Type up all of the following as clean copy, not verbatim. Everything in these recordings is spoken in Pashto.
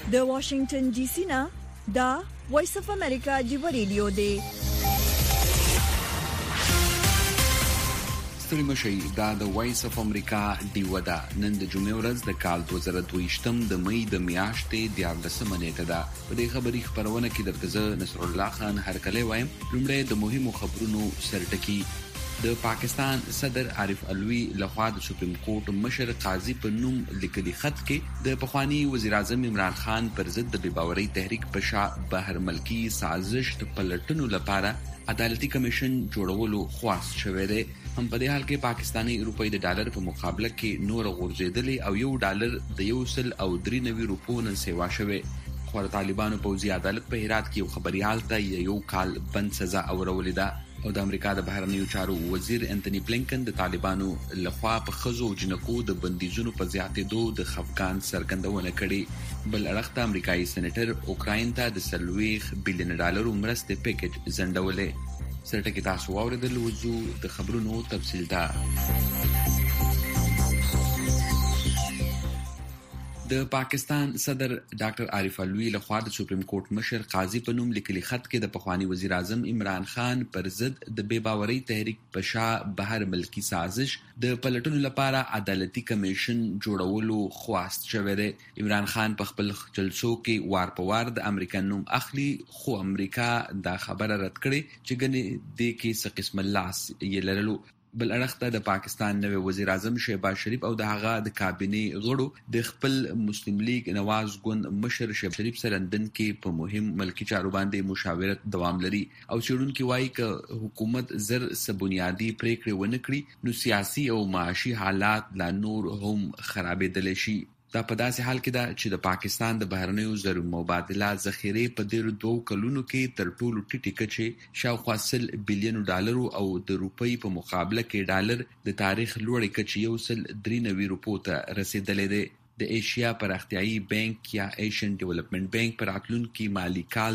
د واشنگټن ډي سي نه دا وایس اف امریکا دی ریډیو دی. ستړي مشي دا د وایس اف امریکا دی ودا نن د جمعې ورځ د کال 2022 د مې د میاشتې 14 نیټه ده. په دې خبري خبرونه کې درته زه نصر الله خان هرکلی وایم. لومړی د مهمو خبرونو سرټکی. د پاکستان صدر عارف علوي لخوا د سپریم کورټ مشر قاضي په نوم لیکلي خط کې د پخوانی وزیر اعظم عمران خان پر ضد د بېباورۍ تحریک په شا بهر ملکی سازش د پلټنو لپاره عدالتي کمیشن جوړولو خواست شوی دی. هم په دې حال کې پاکستانی روپۍ د ډالر په مقابله کې نور غورځېدلې او $1 د 193 روپو نن سیوا شوی. خو طالبانو پوځي عدالت په هرات کې یو خبريال ته یو کال بند سزا اورولې ده. او د امریکا د بهرنیو چارو وزیر انټونی بلینکن د طالبانو لخوا په خزو او جنکو د بندیزونو په زیاتېدو د خفګان څرګندونه کړې. بل اړخ ته امریکایي سېنیټر اوکراین ته د $40 بلین مرستې پیکج ځنډولې. سرټکی تاسو واوریدل. وځو د خبرونو تفصیل ته. د پاکستان صدر ډاکټر عارف علوي لخوا د سپریم کورټ مشر قاضي په نوم لیکلي خط کې د پخوانی وزیر اعظم عمران خان پر ضد د بېباورۍ تحریک په شا بهر ملکی سازش د پلټنو لپاره عدالتي کمیشن جوړولو خواست شوی دی. عمران خان په خپل جلسو کې وار په وار د امریکا نوم اخلي، خو امریکا دا خبره رد کړې چې ګنې دې کې څه قسم لاس یې لرلو. بل اړخ ته د پاکستان نوی وزیر اعظم شهباز شریف او د هغه د کابینې غړو د خپل مسلم لیگ نواز ګوند مشر شهباز شریف سره لندن کې په مهم ملکی چارو باندې مشاورت دوام لري. او څېړونکي وایي چې حکومت زر بنیادی پریکړې ونه کړي نو سیاسي او معاشي حالات لا نور هم خرابېدلی شي. دا په داسې حال کې ده چې د پاکستان د بهرنیو زر مبادله ذخیرې په ډېرو 2 کلونو کې تر ټولو ټیټې کچې شاوخوا $100 بلین او د روپۍ په مقابله کې ډالر د تاریخ لوړې کچې $193 روپو ته رسیدلې ده. د ایشیا پراختیایي بانک یا ایشین ډیولپمنٹ بانک پر راتلونکي مالی کال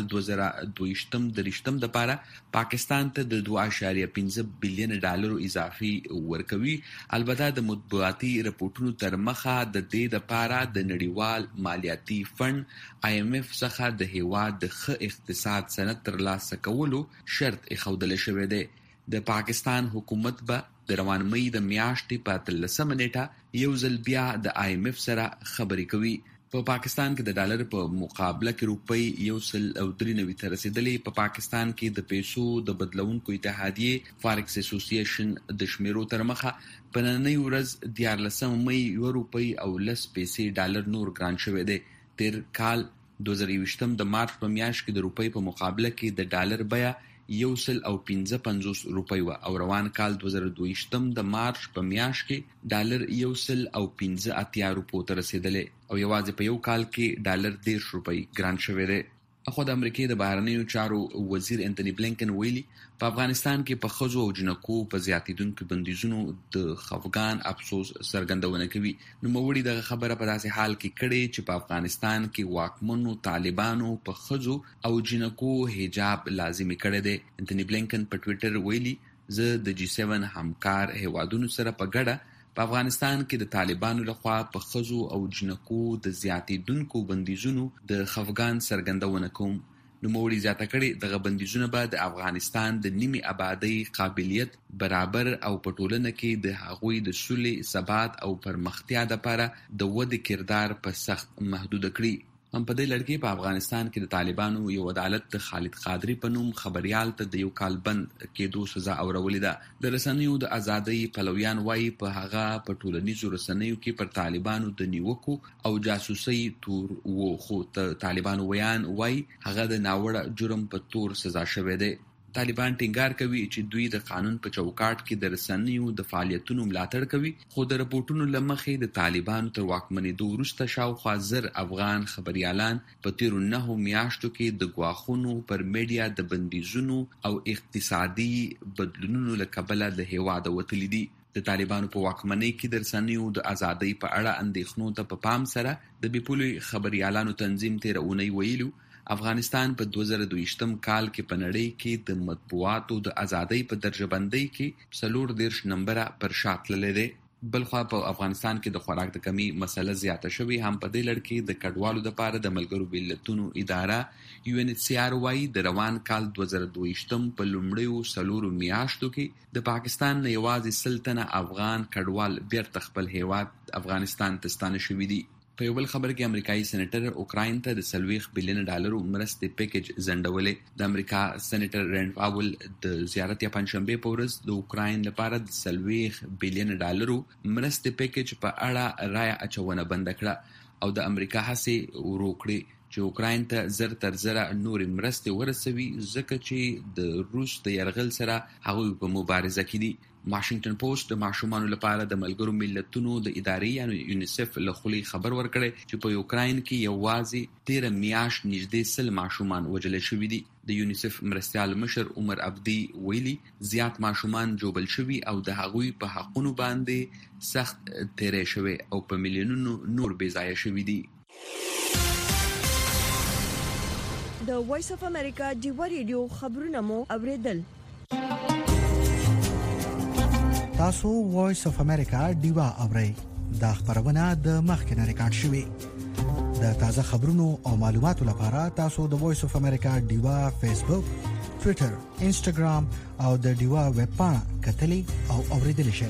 2022 لپاره پاکستان ته د $2.5 بلین اضافي ورکوي. البته د مطبوعاتي رپورټونو تر مخه د دې لپاره د نړیوال مالیاتي فند IMF څخه د هیواد د ښه اقتصاد سند ترلاسه کولو شرط ایښودل شوی دی. د پاکستان حکومت به د روان مې د میاشتې په 13 نیټه یو ځل بیا د IMF سره خبرې کوي. په پاکستان کې د ډالر په مقابله کې روپۍ 193 ته رسیدلې. په پاکستان کې د پیسو د بدلونکو اتحادیې فارکس اسوسییشن د شمیرو تر مخه په نننۍ ورځ 14 مې یو روپۍ او 10 پیسې ډالر نور ګران شوی دی. تیر کال 2020 د مارچ په میاشت کې د روپۍ په مقابله کې د ډالر بیه 155 روپۍ و او روان کال 2022 د مارچ په میاشت کې ډالر 115 روپو ته رسیدلې او یوازې په یو کال کې ډالر 10 روپۍ ګران شوی دی. اخو د امریکای د بهرنیو چارو وزیر انټونی بلینکن ویلي په افغانستان کې په ښځو او جنکو په زیاتېدونکو بندیزونو د خفګان افسوس څرګندونه کوي. نوموړي دغه خبره په داسې حال کې کړې چې په افغانستان کې واکمنو طالبانو په ښځو او جنکو حجاب لازمي کړی دی. انټونی بلینکن په ټویټر ویلي زه د G7 همکار هیوادونو سره په ګډه په افغانستان کې د طالبانو لخوا په ښځو او جنکو د زیاتېدونکو بندیزونو د خفګان څرګندونه کوم. نوموړي زیاته کړې دغه بندیزونه به د افغانستان د نیمې آبادۍ قابلیت برابر او په ټولنه کې د هغوی د سولې، ثبات او پرمختیا لپاره د ودې کردار په سخت محدود کړي. هم په دې لړ کې په افغانستان کې د طالبانو یو عدالت د خالد قادری په نوم خبريال ته د یو کال بند کېدو سزا اورولې ده. د رسنیو د ازادۍ پلویان وایي په هغه په ټولنیزو رسنیو کې پر طالبانو د نیوکو او جاسوسۍ تور وو، خو طالبانو ویان وایي هغه د ناوړه جرم په تور سزا شوی دی. طالبان ټینګار کوي چې دوی د قانون په چوکاټ کې د رسنیو د فعالیتونو ملاتړ کوي، خو د رپورټونو له مخې د طالبانو تر واکمنېدو وروسته شاوخوا 1000 افغان خبريالان په تیرو 9 میاشتو کې د ګواښونو پر میډیا د بندیزونو او اقتصادي بدلونونو له کبله د هیواده وتلي دي. د طالبانو په واکمنۍ کې د رسنیو د ازادۍ په اړه اندېښنو ته په پام سره د بېپولې خبريالانو تنظیم تېره اونۍ ویلو افغانستان په 2022 کال کې په نړۍ کې د مطبوعاتو د ازادۍ په درجه بندۍ کې 40 نمبره پر شا تللی دی. بلخوا په افغانستان کې د خوراک د کمی مسله زیاته شوې. هم په دې لړ کې د کډوالو لپاره د ملګرو ملتونو اداره UNHCR وايي د روان کال 2022 په لومړیو 4 میاشتو کې د پاکستان نه یوازې 100 تنه افغان کډوال بیرته خپل هیواد افغانستان ته ستانه شوي دي. په یو بل خبر کې امریکایي سېنیټر اوکراین ته د $40 بلین مرستې پیکیج ځنډولې. د امریکا سېنیټر رینډ پاول د زیارت یا پنځشنبه په ورځ د اوکراین لپاره د $40 بلین مرستې پیکیج په اړه رایه اچونه بند کړه او د امریکا هڅې ورو کړې چې اوکراین ته زر تر زره نورې مرستې ورسوي ځکه چې د روس د یرغل سره هغوی په مبارزه کې دي. واشنگټن پوسټ د ماشومانو لپاره د ملګرو ملتونو د ادارې یعنی یونیسف له خولې خبر ورکړی چې په یوکراین کې یوازې 13 میاشت نږدې 100 ماشومان وژل شوي دي. د یونیسف مرستیال مشر عمر عبدي ویلي زیات ماشومان جوبل شوي او د هغوی په حقونو باندې سخت تیری شوی او په میلیونونو نور بې ځایه شوي دي. د وایس اف امریکا ډیوا ریډیو خبرونه مو اوریدل. تاسو وایس اف امریکا ډیوا اورئ. دا خبرونه د مخکنه ریکارډ شوې. د تازه خبرونو او معلوماتو لپاره تاسو د وایس اف امریکا ډیوا فیسبوک، ټوئیټر، انسټاګرام او د ډیوا ویب پاڼه کتلې او اوریدل شئ.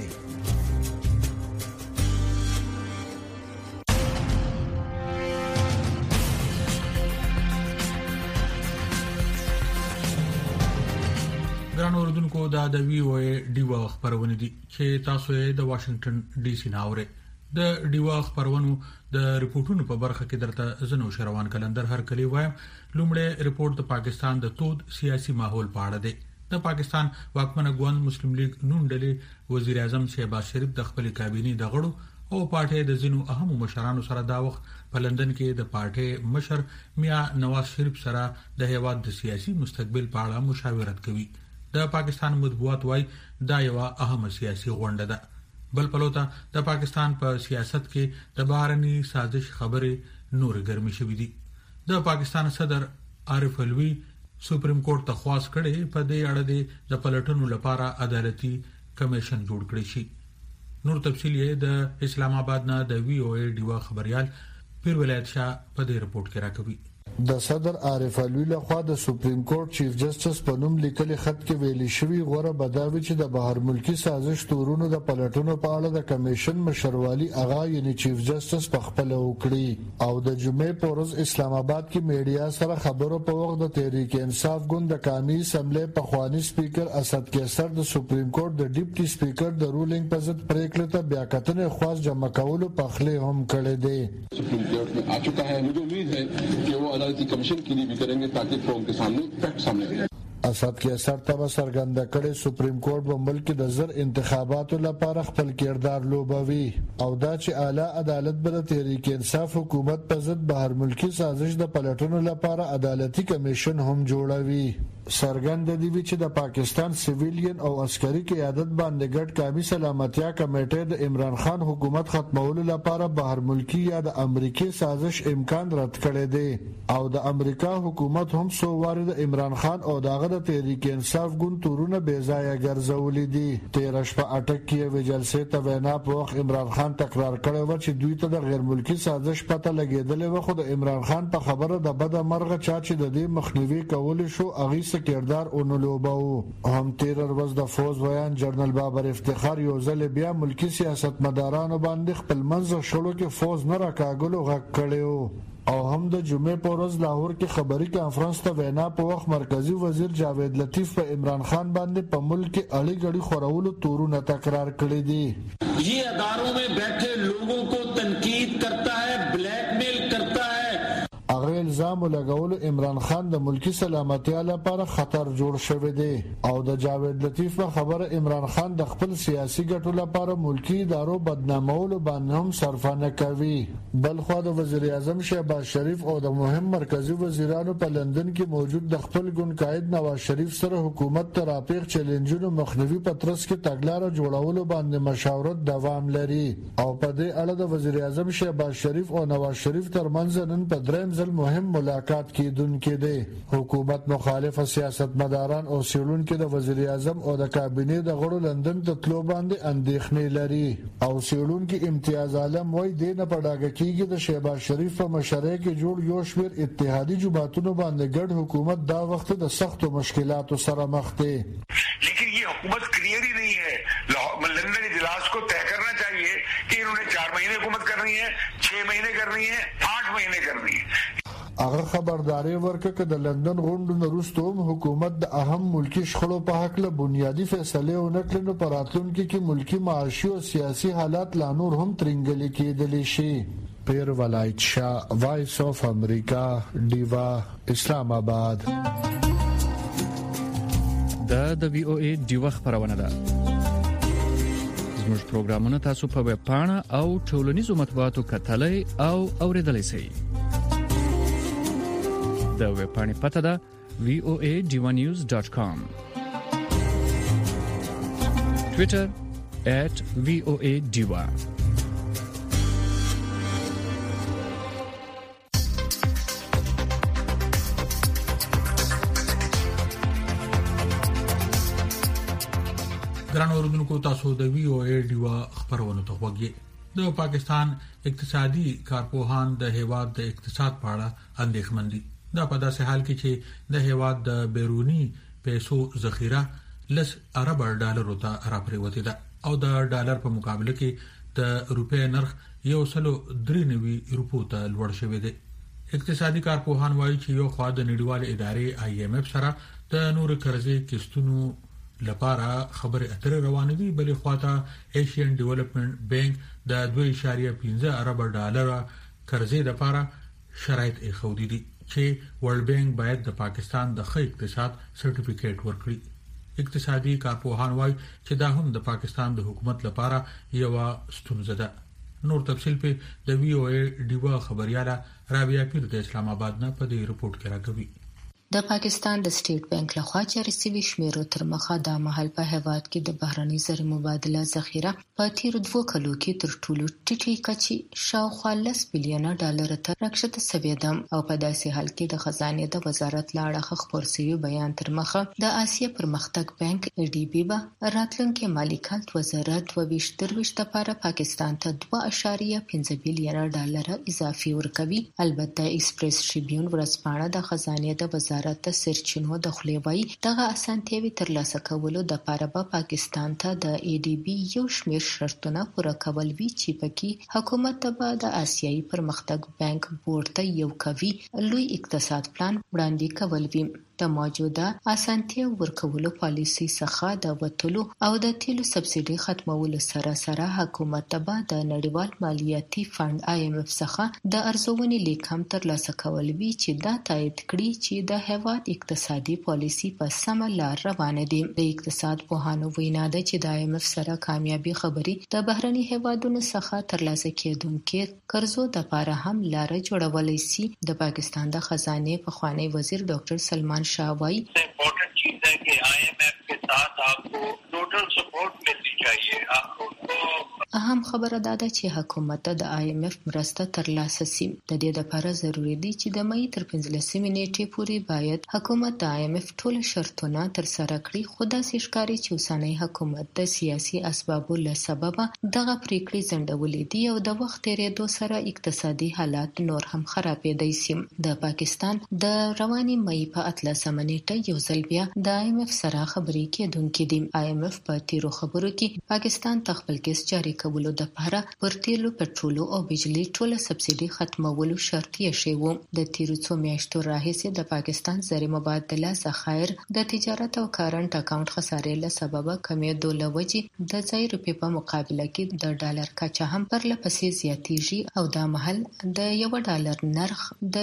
ګرانو اوردونکو دا د وی او ای ډیوا خبرونه دي چې تاسو یې د واشنگټن ډي سي ناوره. د ډیوا خبرونو د ریپورتونو په برخه کې درته زنو شروان کلندر هر کلی وایم. لومړی ریپورت د پاکستان د تود سیاسي ماحول په اړه دی. د پاکستان واکمنه ګوند مسلم لیگ نون ډلې وزیر اعظم شهباز شریف د خپل کابینې د غړو او پارټي د زینو اهم مشرانو سره دا وخت په لندن کې د پارټي مشر میا نواز شریف سره د هیواد د سیاسي مستقبل په اړه مشاورت کوي. د پاکستان مطبوعات وايي دا یو اهم سیاسي غونډه ده. بل پلوته د پاکستان په سیاست کې د بهرني سازش خبرې نور ګرمي شوې دي. د پاکستان صدر عارف علوي سپریم کورټ ته خواست کړي په دې اړه د پلټنو لپاره عدالتي کمیشن جوړ کړي شي. نور تفصیل یې د اسلام آباد نه د وی او ای ډیوا خبريال پیر ولایت شاه په دې رپورت کې راکوي. د صدر عارف علوي لخوا د سپریم کورټ چیف جسټس په نوم لیکلي خط کې ویلي شوی غوړه بداوی چې د بهر ملکی سازش تورونو د پلټونو په اړه د کمیشن مشروالي اغا یعنی چیف جسټس په خپل وکړي او د جمعې په ورځ اسلام آباد کې میډیا سره خبرو په وخت د تحریک انصاف ګوند د قومي اسمبلی په خواني سپیکر اسد کیسر د سپریم کورټ د ډیپټي سپیکر د رولینګ په ضد پریکړه ته بیا کتنې خواست جمع کولو په خله هم کړې دي. سپریم کورټ में आ चुका है. मुझे उम्मीद है कि वो अदालती कमीशन के लिए भी करेंगे ताकि कौम के सामने फैक्ट सामने आए. اسد کیسر ته سرګند کړي سپریم کورټ په ملک د زر انتخاباتو لپاره خپل کردار لوبوي او دا چې اعلی عدالت بل تحریک انصاف حکومت په ضد بهر ملکی سازش د پلټونو لپاره عدالتي کمیشن هم جوړوي. سرګند دی چې د پاکستان سیویلین او عسکري قیادت باندې ګډ قومي سلامتیا کمیټه د عمران خان حکومت ختمولو لپاره بهر ملکی یا د امریکای سازش امکان رد کړی دی او د امریکا حکومت هم سو واره د عمران خان او دغه د تحریک انصاف ګوند تورونه بې ځایه ګرځولې دي. 13 شپه اټک کې وجلسه ته وینا په وخت عمران خان تکرار کړی و چې دوی ته د غیر ملکی سازش پته لګیدلې و خو د عمران خان په خبره د بد مرغه چا چې د دې مخنیوي کول شو اغي کردار اونلوباو. هم 13 ورځ د فوز ویان جنرال بابر افتخار یو ځل بیا ملکی سیاستمدارانو باندې خپل منځ شړو کې فوز نه راکاګلو غږ کړیو او هم د جمعې په ورځ لاهور کې خبري کانفرنس ته وینا په وخت مرکزی وزیر جاوید لطیف په عمران خان باندې په ملک کې اړي غړي خورولو تورونه تکرار کړی دي. ये अदारों में बैठे लोगों को तनकीद करता है, ब्लैकमेल करता है. هغه الزام لګولو عمران خان د ملکی سلامتیا لپاره خطر جوړ شوی دی او د جاوید لطیف په خبره عمران خان د خپل سیاسي ګټو لپاره ملکی ادارو بدنامولو باندې هم صرفانه کوي. بل خو د وزیر اعظم شهباز شریف او د مهم مرکزی وزیرانو په لندن کې موجود د خپل ګوند قائد نواز شریف سره حکومت ته راپیغ چیلنجونو مخنیوي پترس کې تګلارې جوړولو باندې مشاورت دوام لري او په دې اړه د وزیر اعظم شهباز شریف او نواز شریف ترمنځ نن په دریم ځل مهم دویم ملاقات کیدونکې دی. حکومت مخالف سیاستمداران او سیړونکو د وزیر اعظم او د کابینې د غړو لندن ته تلو باندې اندېښنې لري او سیړونکو امتیاز عالم وایي د نه پډاګه کیږي د شهباز شریف په مشرۍ کې جوړ یو شمېر اتحادي جماعتونو باندې ګډ حکومت دا وخت د سختو مشکلاتو سره مخ دی. लेकिन ये हुकूमत क्लियर ही नहीं है. लंदन इजलास को तय करना चाहिए कि इन्होंने 4 महीने हुकूमत करनी है, 6 महीने करनी है, 8 महीने करनी है. هغه خبرداري ورکړه چې د لندن غونډو وروسته حکومت د اهم ملکی شخړو په حق له بنیادی فیصله ونکړي نو په راتلونکي کې ملکی معاشي او سیاسي حالات لا نور هم ترنګلي کېدلی شي. پیر ولایت شاه، وایس اف امریکا، دیوا، اسلام آباد. د وی او ای دیوا خبرونه ده. زموږ پروګرامونه تاسو په ویب پاڼه او ټولنیزو مطبوعاتو کتلای او اوریدلای شئ. د ویب پاڼې پته ده voadivanews.com. Twitter @voadiva. ګران اوردونکو تاسو د وی او ای ډیوا خبرونه ته وګورئ. د پاکستان اقتصادي کارپوهان د هیواد د اقتصاد په اړه اندېښمن دي. دا په داسې حال کې چې د هیواد د بیرونی پیسو ذخیره لس ارب ډالرو ته راپریوتې ده او د ډالر په مقابله کې د روپې نرخ 193 روپو ته لوړ شوی دی. اقتصادي کارپوهان وایي چې یو خوا د نړیوال ادارې IMF سره د نور قرضې کیستونو لپاره خبرې اترې روانې دي، بلې خواته ایشین ډیولپمنٹ بانک د 2.15 ارب ډالر قرضې لپاره شرایط ایښودي دي چې ورلد بانک باید د پاکستان د ښه اقتصاد سرټیفیکیټ ورکړي. اقتصادي کارپوهان وایي چې دا هم د پاکستان د حکومت لپاره یو ستونزه ده. نور تفصیل په د وی او ای ډیوا خبرياله رابعه پیر د اسلام آباد نه په دې رپورت کې راغوي. د پاکستان د سټیټ بانک لخوا جاري شوی شمیرو تر مخه د محل په هیواد کې د بهرني زر مبادله ذخیره په تیر 2 کلو کې تر ټولو ټیټه کچې شاوخوا 10 بلین ډالر ته راکښته شوې ده او په داسې حال کې د خزانه د وزارت لاړه خبر شوی بیان تر مخه د آسیا پرمختګ بانک ADB به راتلونکي مالی کال 2023 لپاره پاکستان ته 2.15 بلین ډالر اضافي ورکوي. البته ایکسپریس ټریبیون ورځپاڼه د خزانه د وزارت د سرچینو د خلیوي دغه اسانتیاوي ترلاسه کولو د لپاره به پاکستان ته د ADB یو شمېر شرطونه پوره کول وی چې پکې حکومت به د آسیایي پرمختګ بانک بورډ ته یو کوي لوی اقتصاد پلان وړاندې کول وی. د موجوده اسانتیا ورکولو پالیسي څخه د وټولو او د تیلو سبسایډي ختمولو سره حکومت به د نړیوال مالیاتي فند IMF څخه د ارزونې لیکم ترلاسه کول وی چې دا تایید کړي چې د هیواد اقتصادي پالیسي په سمه لار روانه دي. د اقتصاد پوهانو وینا ده چې د IMF سره کامیابی خبري د بهرني هیوادونو څخه ترلاسه کېدونکو قرضو د لپاره هم لار جوړولای شي. د پاکستان د خزانه پخوانی وزیر ډاکټر سلمان शाहवाई इम्पोर्टेंट चीज है कि IMF के साथ आपको टोटल सपोर्ट मिलनी चाहिए. आपको اهم خبره ده چې حکومت د IMF مرسته ترلاسه شي. د دې لپاره ضروری دی چې د مې تر 15 نیټې پورې باید حکومت د IMF ټول شرطونه تر سره کړي. خدا سیشکاري چې اوسنۍ حکومت د سیاسي اسبابو له سببه دغه پریکړې ځنډولې دي او د وخت تیریدو سره اقتصادي حالات نور هم خرابېدای شي. د پاکستان د رواني مې په 18 نیټه یو ځل بیا د IMF سره خبرې کېدونکې دي. IMF په تیرو خبرو کې پاکستان تخپل کیس جاری کولو د لپاره پر تیلو، پټرولو او بجلی ټوله سبسایډي ختمولو شرط یې شوی. د تیرو څو میاشتو راهیسې د پاکستان زر مبادله ذخایر د تجارت او کارنټ اکاونټ خسارې له سببه کمېدو لوجې د ځای روپې په مقابله کې د ډالر کچه هم پرلپسې زیاتېږي او دا مهال د $1 نرخ د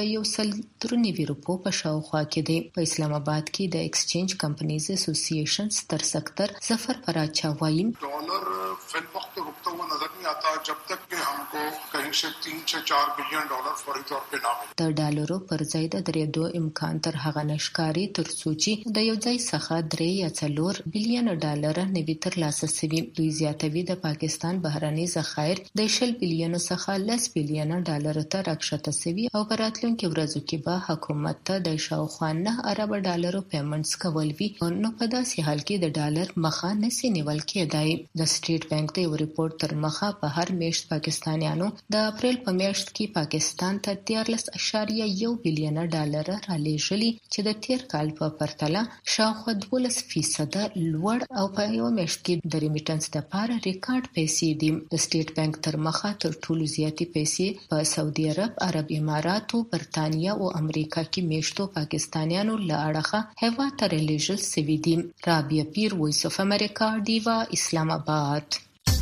193 روپو په شاوخوا کې دی. په اسلام آباد کې د ایکسچینج کمپنیز اسوسییشن ستر سکتر ظفر پراچا وایي डॉलर फिल वक्त रुकता हुआ नजर नहीं आता जब तक कि हमको को कहीं से 3 से 4 बिलियन डॉलर फौरी तौर पे ना मिले। د ډالرو پر ځای د درېدو امکان تر هغه نشکاري تر سوچي د یو ځای څخه 3 یا 4 بلین ډالر نوي تر لاسه سوي. دوی زیاتوي د پاکستان بهرني ذخایر د 10 بلین څخه 10 بلین ډالر ته راکښته سوي او په راتلونکي ورځو کې به حکومت ته د شاوخوا 9 ارب ډالرو پیمنټس کول وي. نو په داسې حال کې د ډالر مخه نسی نیول کېدای. د سټیټ بانک د ریپورت تر مخه په هر میاشت پاکستانیانو د اپریل په میاشت کې پاکستان ته 13.1 بلین ډالر را لېږلي چې د تیر کال په پرتله شاوخوا 12% لوړ او په یو میاشت کې د ریمیټنس لپاره ریکارډ پیسې دي. د سټیټ بانک تر مخه تر ټولو زیاتې پیسې په سعودي عرب اماراتو، برتانیا او امریکا کې میشتو پاکستانیانو له اړخه هیواد ته لېږل شوي دي. رابعه پیر، وایس اف امریکا، دیوا، اسلام آباد.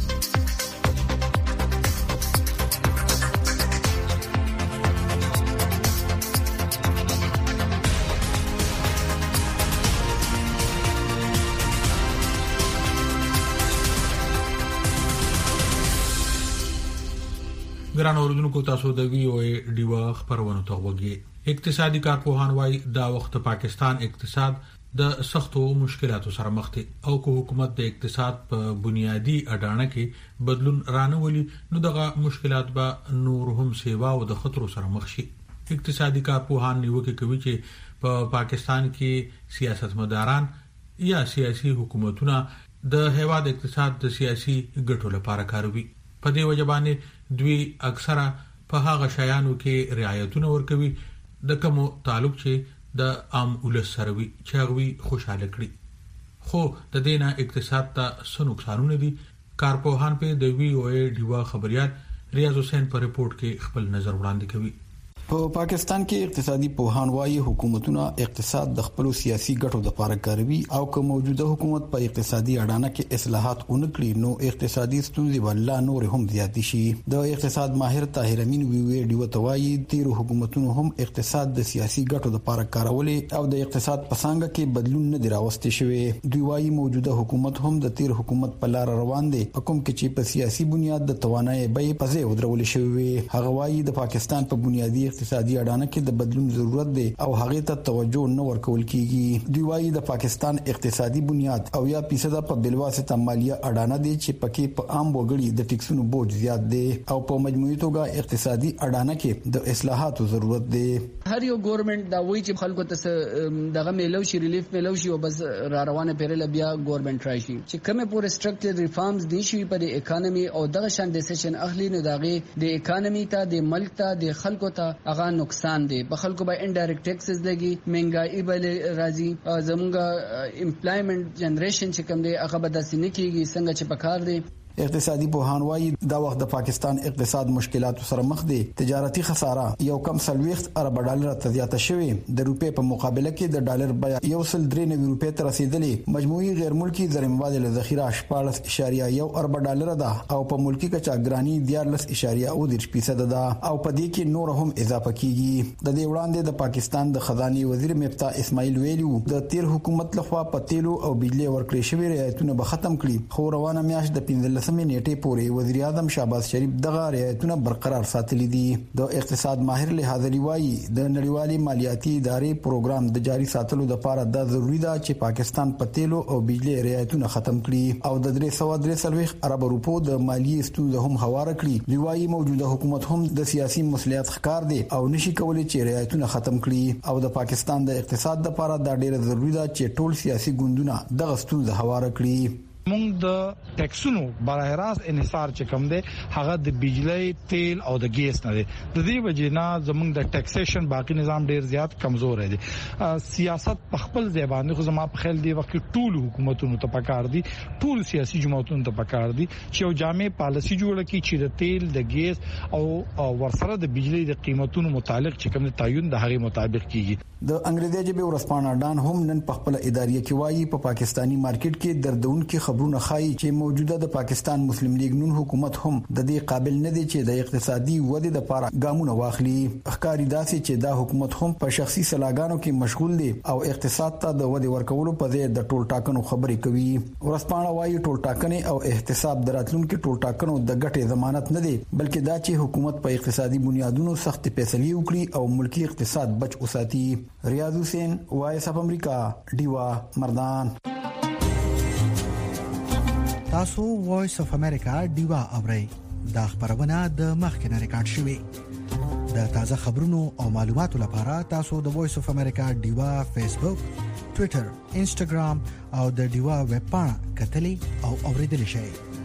ګران اوردونکو، تاسو د وی او ای ډیوا خبرونه ته وګورئ. اقتصادي کارپوهان وايي دا وخت پاکستان اقتصاد د سختو مشکلاتو سره مخ دی او که حکومت د اقتصاد په بنیادی اډانه کې بدلون رانهولي نو دغه مشکلات به نور هم سیوا او د خطر سره مخ شي. اقتصادي کارپوهان نیوکه کوي چې په پاکستان کې سیاستمداران یا سیاسي حکومتونه د هیواد اقتصاد د سیاسي ګټو لپاره کاروي. په دې وجه باندې دوی اکثره په هغه شیانو کې رعایتونه ورکوي د کوم تعلق چې د عام ولس سره وي چې هغه خوشاله کړي. خو د دینه اقتصاد ته څه نقصانونه دي؟ کارپوهان په د وی او ای ډیوا خبريال ریاض حسین په ریپورت کې خپل نظر وړاندې کوي. په پاکستان کې اقتصادي پوهان وايي حکومتونه اقتصاد د خپل سیاسي ګټو لپاره کاروي او که موجوده حکومت په اقتصادي اډانه کې اصلاحات ونکړي نو اقتصادي ستونزې بل نور هم زیات شي. د اقتصاد ماهر طاهر امین وی ډیو توایي تیر حکومتونو هم اقتصاد د سیاسي ګټو لپاره کارولې او د اقتصاد په څنګه کې بدلون نه دی راوستي شوی. دوی وايي موجوده حکومت هم د تیر حکومت په لار روان دی په کوم کې چې په سیاسي بنیاد د توانایي به په ځای ودرول شوی. هغه وايي د پاکستان په بنیادی اقتصادي اډانه کې د بدلون ضرورت دی او هغه ته توجه نه ورکول کیږي. دوی وايي د پاکستان اقتصادي بنیاد او یا پیسه په بلواسطه مالیه اډانه دی چې پکې په عام وګړي د ټیکسونو بوج زیات دی او په مجموعي توګه اقتصادي اډانه کې د اصلاحاتو ضرورت دی. هر یو ګورنمنت دا وایي چې خلکو ته دغه میلو شي ریلیف میلو شي او بس را روانه پیرل بیا ګورنمنت راشي چې کومه پور سټرکچر ریفارمز دي شي په د اکانومي او دغه شان ډیسیژن اخلي نه دغه د اکانومي ته د ملک ته د خلکو ته هغه نقصان دی. په خلکو به انډایرکټ ټیکسز لګي، مهنګای به راځي، زموږه امپلایمنت جنریشن چې کوم دی هغه به داسې نه کیږي څنګه چې پکار دی. اقتصادي پوهان وايي دا وخت د پاکستان اقتصاد مشکلاتو سره مخ دی. تجارتي خساره یو کم 40 ارب ډالر ته زیاته شوې. د روپې په مقابله کې د ډالر بیه 1.93 روپې ته رسیدلې. مجموعي غیر ملکی زر مبادله ذخیره 14.1 ارب ډالر ده او په ملکی کچا ګرانی 14.3% ده او په دې کې نور هم اضافه کیږي. د دې وړاندې د پاکستان د خزانه وزیر مفتاح اسماعیل ویلو د تیر حکومت لخوا په تیلو او بجلی ورکړې شوی رعایتونه به ختم کړي. خو روانه میاشت د 15 نیټه پورې وزیر اعظم شهباز شریف دغه رعایتونه برقرار ساتلي دي. د اقتصاد ماهر له حاضرې وایي د نړیوالي مالیاتي ادارې پروګرام د جاري ساتلو لپاره دا ضروری ده چې پاکستان په تیلو او بجلی رعایتونه ختم کړي او د 343 ارب روپو د مالیې ستونزه هم هواره کړي. دی وایي موجوده حکومت هم د سیاسي مسؤلیت ښکار دی او نشي کولای چې رعایتونه ختم کړي او د پاکستان د اقتصاد لپاره دا ډیره ضروری ده چې ټول سیاسي ګوندونه دغه ستونزه هواره کړي. موږ د ټیکسونو براه راست انحصار چې کوم دی هغه د بجلی، تیل او د ګیس نه دی. د دې وجې نه زموږ د ټیکسیشن باقی نظام ډیر زیات کمزور دی. سیاست په خپل ځای باندې خو زما په خیال دی وخت ټول حکومتونو ته پکار دي، ټول سیاسي جماعتونو ته پکار دي چې یو جامع پالیسی جوړه کړي چې د تیل، د ګیس او ورسره د بجلی د قیمتونو متعلق چې کوم تعین د هغه مطابق کیږي. د انګریزي ژبه ورسپانه ډان هم نن په خپل ادارې کې وایي په پاکستانی مارکیټ کې دردونکو خبرونه خایي چې موجوده د پاکستان مسلم لیگ نون حکومت هم د دې قابل نه دی چې د اقتصادي ودې لپاره ګامونه واخلي. ښکاری داسې چې دا حکومت هم په شخصي سلاګانو کې مشغول دی او اقتصاد ته د ودې ورکولو په ځای د ټول ټاکنو خبرې کوي. ورسپانه وایي ټول ټاکنې او احتساب دراتلونکو ټول ټاکنو د ګټې ضمانت نه دی بلکې دا چې حکومت په اقتصادي بنیادونو سخت فیصلې وکړي او ملکی اقتصاد بچ وساتي. ریاض حسین وایس اف امریکا ډیوا مردان. تاسو وایس اف امریکا ډیوا اورئ. دا خبرونه د مخکنه ریکارډ شوې. د تازه خبرونو او معلوماتو لپاره تاسو د وایس اف امریکا ډیوا فیسبوک، ټوئیټر، انسټاګرام او د ډیوا ویب پاڼه کتلي او اوریدل شئ.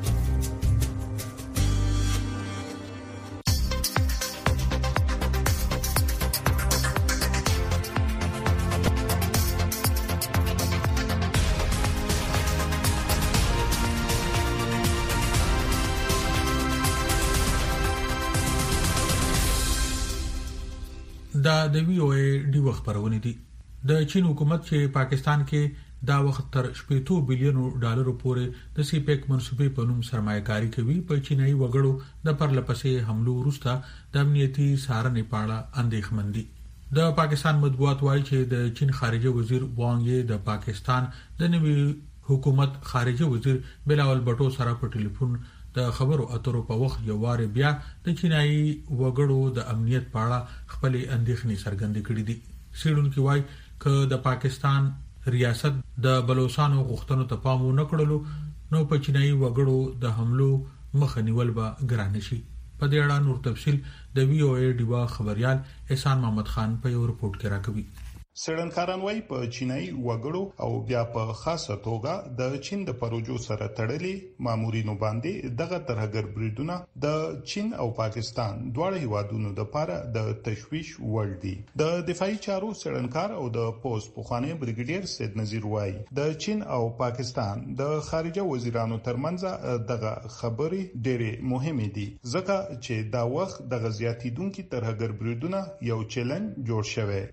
دا د وی او ای دی وخت پرونی دي. د چین حکومت چې پاکستان کې دا وخت تر 8 بلین ډالر پورې د سی پیک منصوبې په نوم سرمایه‌کاري کوي. په چینایي وګړو د پرلپسې حملو وروسته د امنیتي څارنې په اړه اندېښمن دي. د پاکستان مطبوعات وايي چې د چین خارجه وزیر وانګ یې د پاکستان د نوي حکومت خارجه وزیر بلاول بټو سره په ټلیفون د خبرو اترو په وخت یو وار بیا د چینایي وګړو د امنیت په اړه خپل اندېښنې څرګندې کړې دي. سیډونکو وايي چې د پاکستان ریاست د بلوچستان غوښتنو ته پام نه کړلو نو په چینایي وګړو د حملو مخه نیول به ګران شي. په دې اړه نور تفصيل د وی او ای ډیوا خبريال احسان محمد خان په یو رپورت کې راکوي. سړنکاران وای په چینایي وګړو او بیا په خاصه توګه د چین د پروژو سره تړلې مامورینو باندې دغه ترهګر بریدونه د چین او پاکستان دواړو هیوادونو لپاره د تشویش وړ دي. د دفاعي چارو سړنکار او د پوسټ پوخانه بریګیډیر سید نذیر وای د چین او پاکستان د خارجه وزیرانو ترمنځ دغه خبرې ډېرې مهمه دي ځکه چې دا وخت د غزياتیدونکو ترهګر بریدونه یو چیلنج جوړ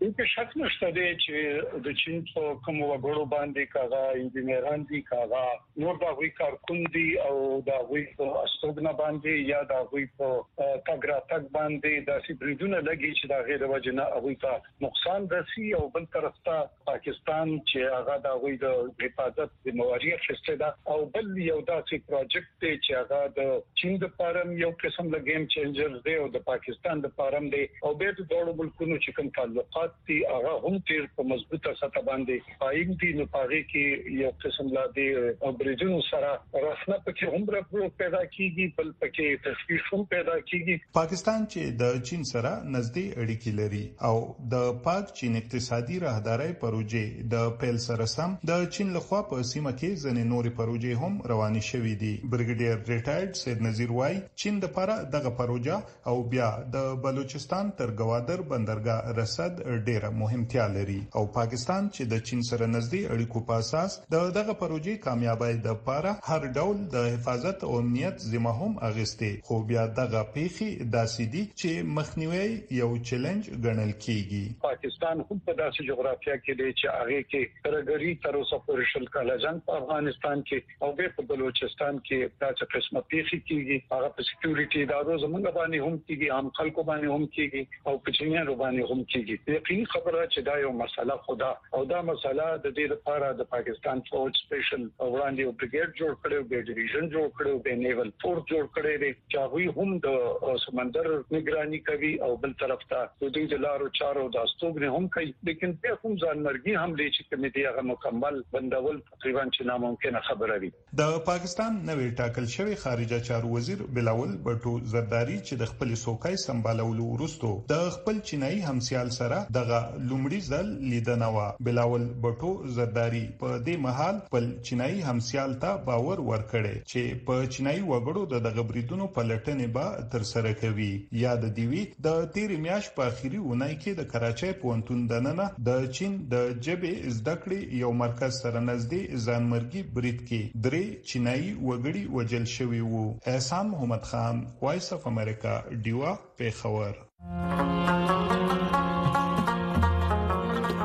شوی. چې د چین په کوم وګړو باندې کاغه انجنیران دي کاغه نور دا وی کارکون دي او دا وی په استوګنا باندې یا دا وی په کاګراتک باندې د سیبریدونه لګي چې دا غیر وجنه او ته نقصان رسي او بل طرف ته پاکستان چې هغه دا وی د حفاظت د مواري خسته ده او بل یو داسې پروجیکټ چې هغه د چین د پارم یو قسم له گیم چینجر دی او د پاکستان د پارم دی او به د دوه ملکونو چې کوم تعلقات دي هغه هم تیر په مضبوطه سطح باندې پایم دي نو پاره کې یو قسم لا دي او بریجونو سره راسنه پکې هم راپور پیدا کیږي بل پکې تشویش هم پیدا کیږي. پاکستان چې د چین سره نږدې اړیکې لري او د پاک چین اقتصادي راهداري پروژې د پیل سره سم د چین لخوا په سیمه کې ځنې نوري پروژې هم روانې شوې دي. بریګیډیر ریټایرډ سید نذیر وای چین د لپاره دغه پروژه او بیا د بلوچستان تر گوادر بندرګاه رسد ډیره مهمتیا لري او پاکستان چې د چین سره نږدې اړیکو په اساس دغه پروژې کامیابی د لپاره هر ډول د حفاظت او امنیت ذمہ هم اغسته خو بیا دغه پیخي داسې دي چې مخنیوي یو چیلنج ګڼل کیږي. پاکستان هم په داسې جغرافیه کې دی چې هغه کې ترګری تر اوسه پورې شل کاله جنگ په افغانستان کې او په بلوچستان کې داسې قسمه پیخي کیږي هغه په سکیورټي ادارو زمونږ باندې هم کیږي عام خلکو باندې هم کیږي او په چینیانو باندې هم کیږي. یقیني خبره چې دا یو مسله خدا او دا مسله د دې لپاره د پاکستان فوج سپیشل وړاندې یو بریګیډ جوړ کړو به ډیویژن جوړ کړو به نیول فورس جوړ کړی دی چې هم د سمندر نگرانی کوي او بل طرف ته د دې لارو چارو د استوګنه هم کوي لیکن په کوم ځانمرګي حمله چې کومې دی هغه مکمل بندول تقریبا چې ناممکنه خبره وي. د پاکستان نوې ټاکل شوی خارجه چارو وزیر بلاول بټو زرداری چې د خپل سوکای سمبالولو وروسته د خپل چینایي همسیال سره دغه لومړي ځل لیدنه وا. بلاول بټو زرداری په دې مهال په چینایي همسیال ته باور ورکړي چې په چینایي وګړو د غبريدونو په لټنې به تر سره کوي. یاد دی وی د تیر میاش په اخیری ونای کې د کراچۍ پونتون دننه د چین د جبې زده کړې یو مرکز سره نږدې ځانمرګي برید کې درې چینایي وګړي وجل شوی وو. احسان محمد خان وایس اف امریکا ډیوا پیښور.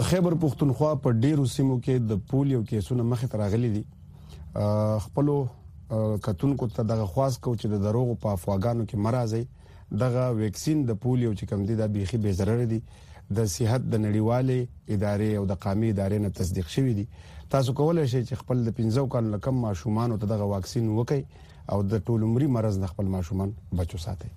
د خیبر پختونخوا په ډیرو سیمو کې د پولیو کیسونه مخه تراغلي دي. خپل کتونکو ته دغه خواص کو چې د دروغ په افواګانو کې مرزي دغه ویکسین د پولیو چې کم دي د بيخي به ضرر دي. د صحت د نړیوالې ادارې او د قومي ادارې نه تصدیق شوی دي. تاسو کولای شئ چې خپل د 15 کال کم ماشومان ته دغه واکسین وکړي او د ټول عمرې مرز نه خپل ماشومان بچو ساتي.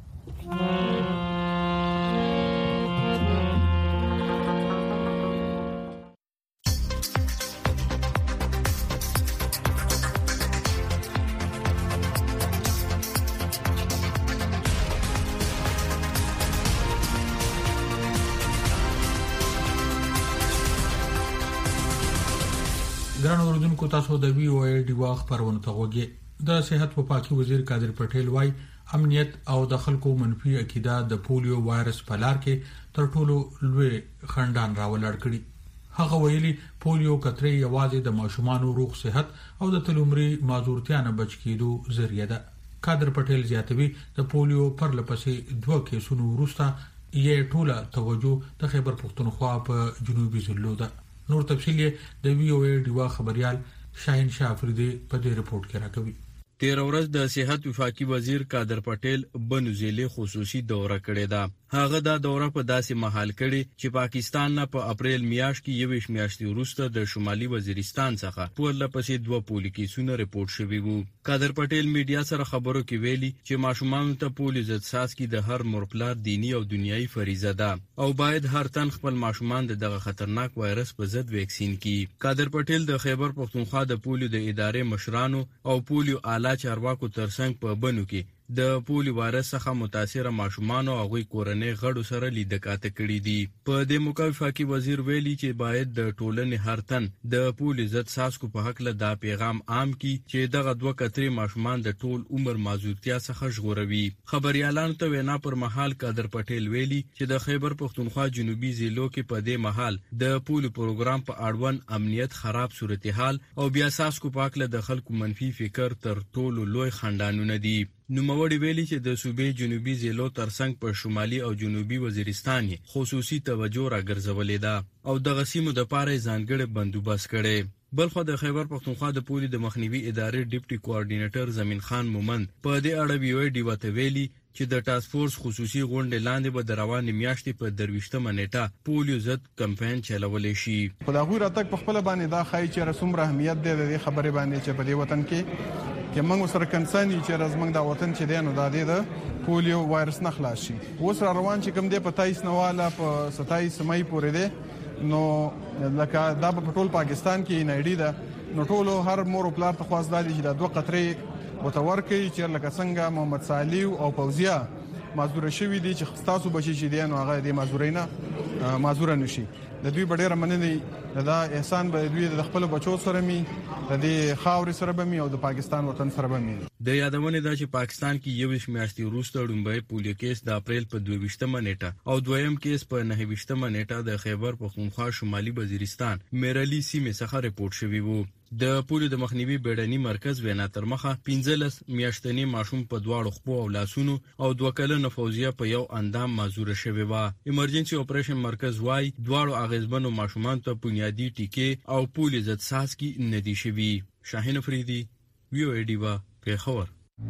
ګران اوردونکو تاسو د وی او ای ډیوا خبرونه ته وګورئ. د صحت او پاکي وزیر قادر پټیل وايي امنیت او د خلکو منفي عقیده د پولیو وایرس په لار کې تر ټولو لوی خندان راولړ کړي. هغه ویلي پولیو کترې یوازې د ماشومان روغ صحت او د تلومري معذورتیا نه بچ کېدو ذریعہ ده. قادر پټیل زیاتوي د پولیو پر لپسې 2 کیسونو وروسته یې ټوله توجه د خیبر پختونخوا په جنوبي ضلعو ده. نور تفصیل د وی او ای ډیوا خبريال شاهین شاه افریدي په دې رپورت کې راکوي. 13 ورځ د صحت وفاقي وزیر قادر پټیل بنوزیلې خصوصي دوره کړې ده. هغه دا دوره په داسې محل کړي چې پاکستان نه په اپریل میاشت کې 21 میاشتې وروسته د شمالي وزیرستان څخه په لپسې 2 پولیو کیسونه ریپورت شوي وو. قادر پټیل میډیا سره خبرو کې ویلي چې ماشومان ته پولیو ضد ساسکي د هر مورپلار دینی او دنیوي فریضه ده او باید هر تن خپل ماشومان دغه خطرناک وایرس په ضد ویکسین کړي. قادر پټیل د خیبر پختونخوا د پولیو د ادارې مشرانو او پولیو اعلی چارواکو ترڅنګ په بنو کې د پولیو وایرس څخه متاثر ماشومان او غوي کورنۍ غړو سره لیدکاته کړي دي. په دې موقع وفاقي وزیر ویلي چې باید د ټولنې هر تن د پولیو ضد ساسکو په حق له دا پیغام عام کړي چې دغه 2 کترې ماشومان د ټول عمر معذورتیا څخه ژغوروي. خبريالانو ته وینا پر مهال قادر پټیل ویلي چې د خیبر پختونخوا جنوبي ضلعو کې په دې مهال د پولیو پروګرام په اړوند امنیت خراب صورتحال او بیا ساسکو په حق له د خلکو منفي فکر تر ټولو لوی خندانونه دي. نوموړي ویلي چې د صوبې جنوبي ضلعو ترڅنګ په شمالي او جنوبي وزیرستان خصوصي توجه راګرځولې ده او د غسیمو د پاره ځانګړي بندوبست کړي. بلخو د خیبر پختونخوا د پولیو د مخنیوي ادارې ډیپټي کوارډینیټر زمین خان مومن په دې اړه وی ډیوا ته ویلي چې د ټاسک فورس خصوصي غونډې لاندې به د روانې میاشتې په 23 نیټه پولیو ضد کمپاین چلولې شي. په دغه راتګ په خپل باندې دا خای چې رسوم اهمیت دی د خبرې باندې چې په دې وطن کې موږ سره کنسانی چې زمنګ دا وطن چې دی نو دا دی د پولیو وایرس نه خلاص شي. اوس را روان چې کوم دی په 23 نواله په 27 مې پورې دی نو لکه دا په ټول پاکستان کې نړۍ ده نو ټول هر مور او پلار ته خواست دي چې دا 2 قطرې وتور کوي چې لکه څنګه محمد صالح او فوزیه معذور شوی دي چې تاسو بچی چې دي نو هغه د معذورینا معذور نشي. د دوی ډېر مننه دا احسان به دوی د خپل بچو سره می د دې خاور سره به می او د پاکستان وطن سره به می. د یادونه ده چې پاکستان کې 21 میاشتې وروسته ډومبای پولیو کیس د اپریل په 22 نیټه او دویم کیس په 29 نیټه د خیبر پختونخوا شمالي وزیرستان میرلی سیمه څخه ریپورت شوی وو. د پولیو د مخنیوي بیړني مرکز وینا تر مخه 15 میاشتنی ماشوم په 2 خپو او لاسونو او 2 کلنه فوزیه په یو اندام معذور شوی و. ایمرجنسي اپریشن مرکز وايي 2 اغیزمنو ماشومان ته بنیادی ټیکې او پولیو ضد ساسکي ندي شوی. شاهین افریدي وی او ای ډیوا پیښور.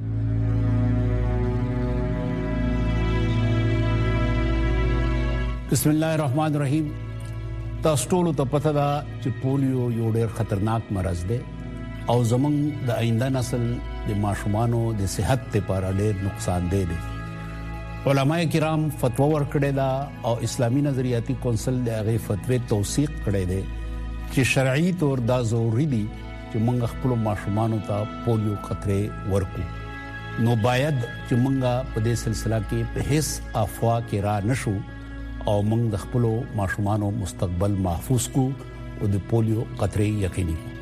بسم الله الرحمن الرحیم. تاسو ټول ته پته ده چې پولیو یو ډېر خطرناک مرض دی او زمونږ د آینده نسل د ماشومانو د صحت لپاره ډېر نقصان دی. علماء کرام فتوا ورکړې ده او اسلامي نظریاتي کونسل د هغه فتوی توثیق کړی دی چې شرعي تور دا ضروري دي چې موږ خپل ماشومانو ته پولیو قطرې ورکو. نو باید چې موږ په دې سلسله کې په هیڅ افوا کې را نشو او موږ د خپل ماشومانو مستقبل محفوظ کو او د پولیو قطرې یقیني کو.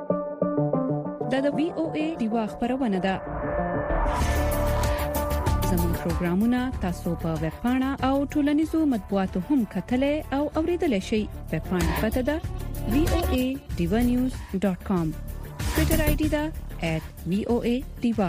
دا د وی او ای ډیوا خبرونه ده. زموږ پروګرامونه تاسو په ویب پاڼه او ټولنیزو مطبوعاتو هم کتلای او اوریدلای شئ. ویب پاڼه پته ده voadivanews.com. ټویټر آی ډي ده @voadiva.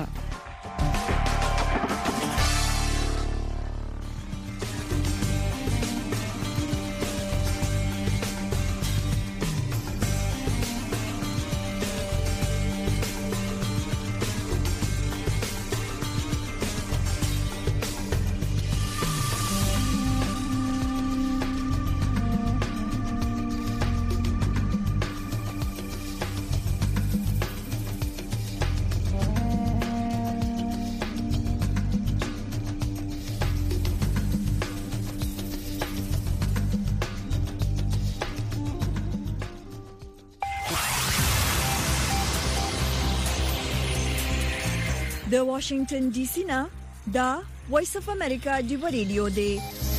د واشنگټن ډي سي نه دا وایس اف امریکا دی ریډیو دی.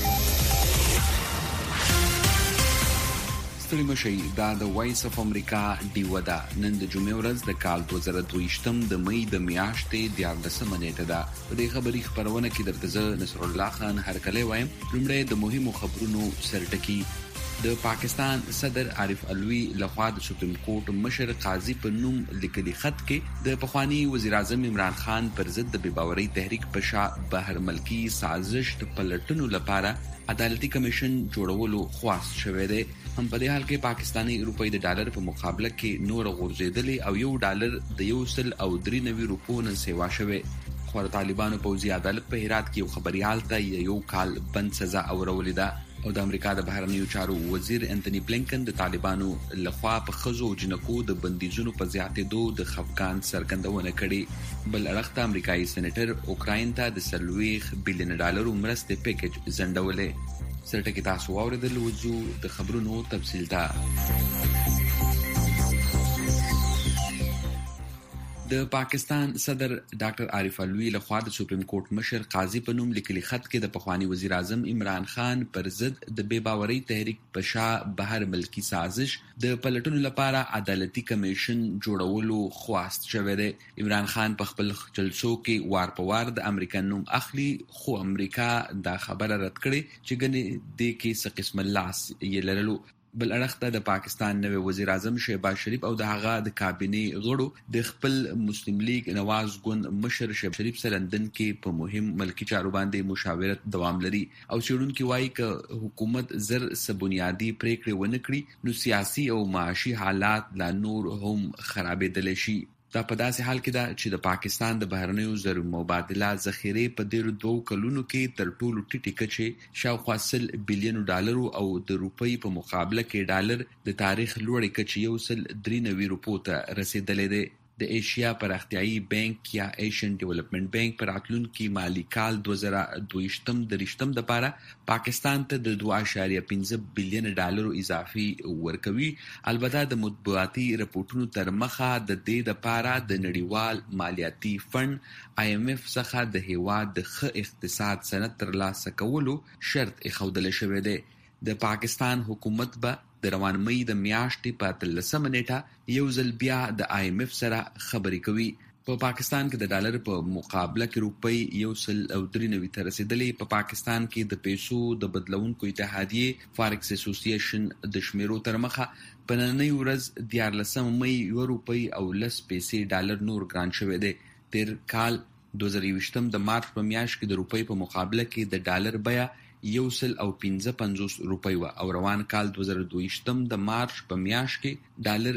ستړي مشي دا د وایس اف امریکا دی ودا نن د جمعې ورځ د کال 2023 د مې د میاشتې 14 نیټه ده. په دې خبري خبرونه کې درته زه نصر الله خان هرکلی وایم. لومړی د مهمو خبرونو سرټکی. د پاکستان صدر عارف علوي لخوا د سپریم کورټ مشر قاضي په نوم لیکلي خط کې د پخوانی وزیر اعظم عمران خان پر ضد د بېباورۍ تحریک په شا بهر ملکی سازش د پلټنو لپاره عدالتي کمیشن جوړولو خواست شوې ده. هم په دې حال کې پاکستانی روپۍ د ډالر په مقابله کې نور غورځېدلې او $1 د 193 روپو نن سیوا شوه. خو طالبانو پوځي عدالت په هرات کې یو خبريال ته یو کال بند سزا اورولې ده. او د امریکا د بهرنیو چارو وزیر انټونی بلینکن د طالبانو لخوا په خزو جنکو د بندیزونو په زیاتېدو د خفګان څرګندونه کړې. بل اړخ ته امریکایي سېنیټر اوکراین ته د $40 بلین مرستې پیکیج ځنډولې. سرټکی تاسو اوریدل وځو د خبرونو تفصیل ته. د پاکستان صدر ډاکټر عارف علوي لخوا د سپریم کورټ مشر قاضي په نوم لیکلي خط کې د پخوانی وزیر اعظم عمران خان پر ضد د بېباورۍ تحریک په شا بهر ملکی سازش د پلټنو لپاره عدالتي کمیشن جوړولو خواست شوی دی. عمران خان په خپل جلسو کې وار په وار د امریکا نوم اخلي، خو امریکا دا خبره رد کړې چې ګنې دې کې څه قسم لاس یې لرلو. بل اړخ ته د پاکستان نوی وزیر اعظم شهباز شریف او د هغه د کابینې غړو د خپل مسلم لیگ نواز ګوند مشر شهباز شریف سره لندن کې په مهم ملکی چارو باندې مشاورت دوام لري. او څېړونکي وایي ک حکومت زر بنیادی پریکړې ونه کړي نو سیاسي او معاشي حالات لا نور هم خرابېدل شي. دا په داسې حال کې ده چې د پاکستان د بهرنیو زر مبادله ذخیره په ډیرو 2 کلونو کې تر ټولو ټیټه کچه شاوخوا $100 بلین او د روپۍ په مقابله کې ډالر د تاریخ لوړې کچې $193 روپو ته رسیدلې ده. د ایشیا پراختیایي بانک یا ایشین ډیولپمنٹ بانک پر راتلونکي مالی کال 2022 د لپاره پاکستان ته د $2.5 بلین اضافي ورکوي. البته د مطبوعاتي رپورټونو تر مخه د دې لپاره د نړیوال مالیاتي فند IMF څخه د هیواد د ښه اقتصاد سند ترلاسه کولو شرط ایښودل شوی دی. د پاکستان حکومت به د روان مې د میاشتې په 13 نیټه یو ځل بیا د IMF سره خبرې کوي. په پاکستان کې د ډالر په مقابله کې روپۍ 193 ته رسیدلې. په پاکستان کې د پیسو د بدلونکو اتحادیې فارکس اسوسییشن د شمیرو تر مخه په نننۍ ورځ 14 مې روپۍ او 10 پیسې ډالر نور ګران شوی دی. تیر کال 2020 د مارچ په میاشت کې د روپۍ په مقابله کې د ډالر بیه 155 روپۍ و او روان کال 2022 د مارچ په میاشت کې ډالر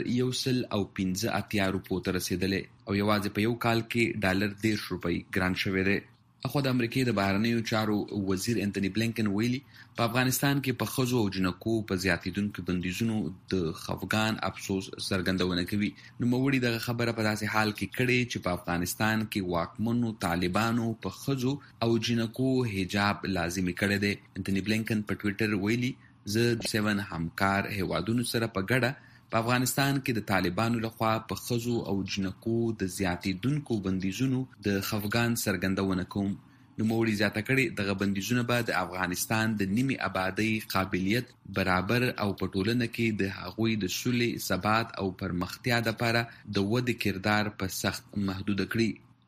155 روپو ته رسیدلې او یوازې په یو کال کې ډالر 10 روپۍ ګران شوی دی. اخو د امریکای د بهرنیو چارو وزیر انټونی بلینکن ویلي په افغانستان کې په خزو او جنکو په زیاتیدونکو بندیزونو د خفګان افسوس څرګندونه کوي. نو موړي د خبره په داسې حال کې کړي چې په افغانستان کې واکمنو طالبانو په خزو او جنکو حجاب لازمي کړی دی. انټونی بلینکن په ټوئیټر ویلي زه د 7 همکار هیوادونو سره په ګډه په افغانستان کې د طالبانو لخوا په خزو او جنکو د زیاتیدونکو بندیزونو د خفګان څرګندونه کوم. نوموړي زیاته کړې دغه بندیزونه به د افغانستان د نیمې آبادۍ قابلیت برابر او په ټولنه کې د هغوی د سولې، ثبات او پرمختیا لپاره د ودې کردار په سخت محدود کړي.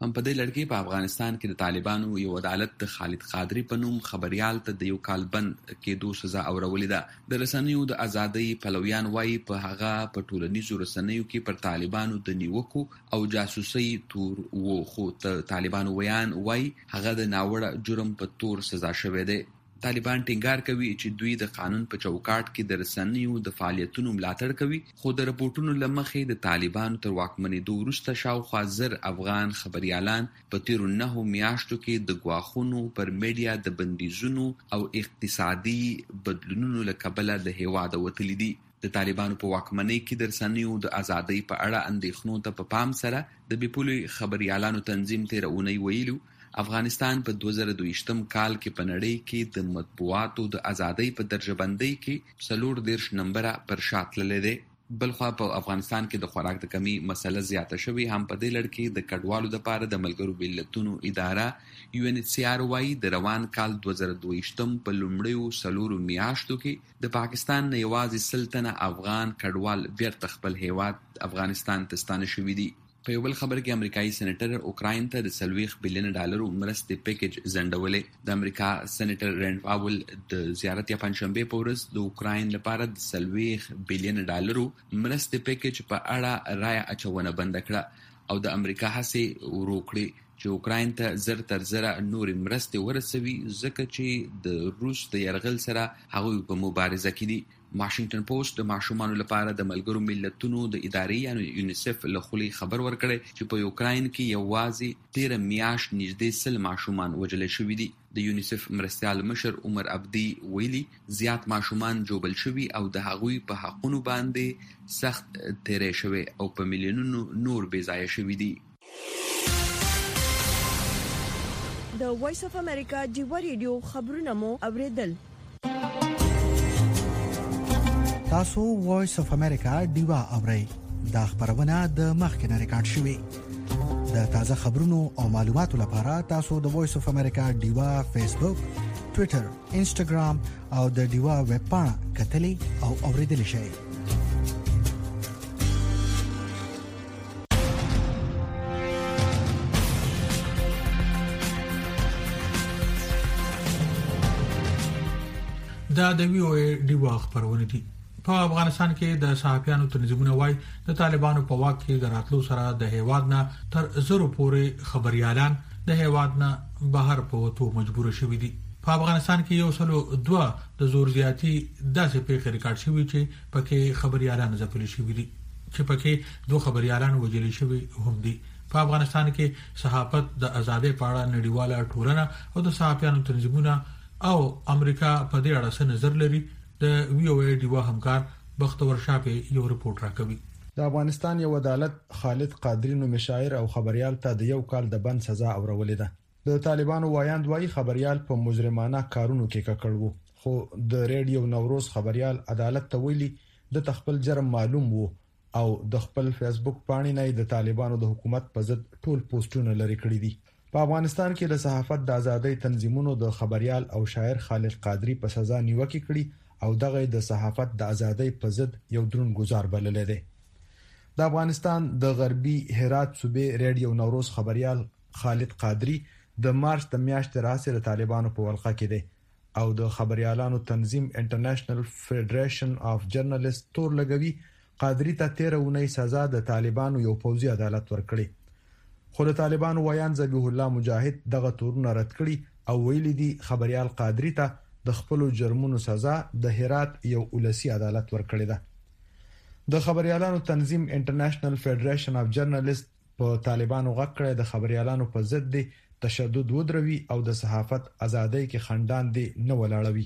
هم په دې لړ کې په افغانستان کې د طالبانو یو عدالت د خالد قادری په نوم خبريال ته د یو کال بند کېدو سزا اورولې ده. د رسنیو د ازادۍ پلویان وایي په هغه په ټولنیزو رسنیو کې پر طالبانو د نیوکو او جاسوسي تور وو، خو طالبانو ویان وایي هغه د ناوړه جرم په تور سزا شوی دی. طالبان ټینګار کوي چې دوی د قانون په چوکاټ کې د رسنیو د فعالیتونو ملاتړ کوي، خو د رپورټونو لمخې د طالبانو تر واکمنېدو وروسته شاوخوا 1000 افغان خبريالان په تیرو 9 میاشتو کې د ګواښونو پر میډیا د بندیزونو او اقتصادي بدلونونو له کبله د هیواده وتلي دي. د طالبانو په واکمنۍ کې د رسنیو د ازادۍ په اړه اندېښنو ته په پام سره د بېپولې خبريالانو تنظیم تېره اونۍ ویلو افغانستان په 2022 کال کې په نړۍ کې د مطبوعاتو د ازادۍ په درجه بندۍ کې 40 نمبره پر شا تللی دی. بلخوا په افغانستان کې د خوراک د کمی مسله زیاته شوې. هم په دې لړ کې د کډوالو لپاره د ملګرو ملتونو اداره UNHCR وايي د روان کال 2022 په لومړیو 4 میاشتو کې د پاکستان نه یوازې 100 تنه افغان کډوال بیرته خپل هیواد افغانستان ته ستانه شوي دي. په یو بل خبر کې امریکایي سېنیټر اوکراین ته د $40 بلین مرستې پیکیج ځنډولې. د امریکا سېنیټر رینډ پاول د زیارت یا پنځشنبه په ورځ د اوکراین لپاره د $40 بلین مرستې پیکیج په اړه رایه اچونه بند کړه او د امریکا هڅې ورو کړې چې اوکراین ته زر تر زره نورې مرستې ورسوي، ځکه چې د روس د یرغل سره هغوی په مبارزه کې دي. واشنگټن پوسټ د ماشومانو لپاره د ملګرو ملتونو د ادارې یعنی یونیسف له خولې خبر ورکړی چې په یوکراین کې یوازې 13 میاشت نږدې 100 ماشومان وژل شوي دي. د یونیسف مرستیال مشر عمر عبدي ویلي زیات ماشومان جوبل شوي او د هغوی په حقونو باندې سخت تیرې شوي او په میلیونونو نور بې ځایه شوي دي. د وایس اف امریکا ډیو ریډیو خبرونه مو اوریدل. تاسو وایس اف امریکا ډیوا اورئ. دا خبرونه د مخکنه ریکارډ شوې. د تازه خبرونو او معلوماتو لپاره تاسو د وایس اف امریکا ډیوا فیسبوک، ټوئیټر، انسټاګرام او د ډیوا ویب پاڼه کتلې او اوریدل شئ. دا د وی او ای ډیوا خبرونه دي. په افغانستان کې د صحافیانو تنظیمونه وایي د طالبانو په واک کې د راتلو سره د هیواد نه تر 0 پورې خبريالان د هیواد نه بهر په وته مجبور شوي دي. په افغانستان کې یو سلو 2 د زور زیاتی داسې پیښې ریکارډ شوي چې پکې خبريالان ځپل شوي دي، چې پکې 2 خبريالان وژل شوي هم دي. په افغانستان کې صحافت د ازادۍ په اړه نړیواله ټولنه او د صحافیانو تنظیمونه او امریکا په دې اړه څه نظر لري. د وی او ای ډیوا همکار بختور شاپه یو رپورت راکوي. د افغانستان یو عدالت خالد قادری نو مشاعر او خبريال ته د 1 کال د بند سزا اورولې ده. د طالبانو وایاند وایي خبريال په مجرمانه کارونو کې ککړ وو، خو د ریډیو نوروز خبريال عدالت ته ویلي د تخپل جرم معلوم وو او د خپل فیسبوک باندې نه د طالبانو د حکومت په ضد ټول پوسټونه لري کړی دي. په افغانستان کې د صحافت د ازادۍ تنظیمونو د خبريال او شاعر خالد قادری په سزا نیوکه کړي او دغه د صحافت د ازادۍ په ضد یو درون گزار بلل دی. د افغانستان د غربي هرات صوبې ریډیو نوروز خبريال خالد قادری د مارچ د میاشتې راځي د طالبانو په ولقه کې دی او د خبريالانو تنظیم انټرنیشنل فدریشن اف جرنالیست تور لګوي. قادری ته 13 اونۍ سزا د طالبانو یو پوځي عدالت ورکړي، خو د طالبانو ویان ذبیح الله مجاهد دغه تورونه رد کړي او ویلي دي خبريال قادری ته د خپل جرمونو سزا د هرات یو ولسی عدالت ورکړی ده. د خبريالانو تنظیم انټرنیشنل فدریشن اف جرنالیست په طالبانو غږ کړی د خبريالانو په ضد دي تشدد ودروي او د صحافت ازادۍ کې خندان دي نه ولاړوي.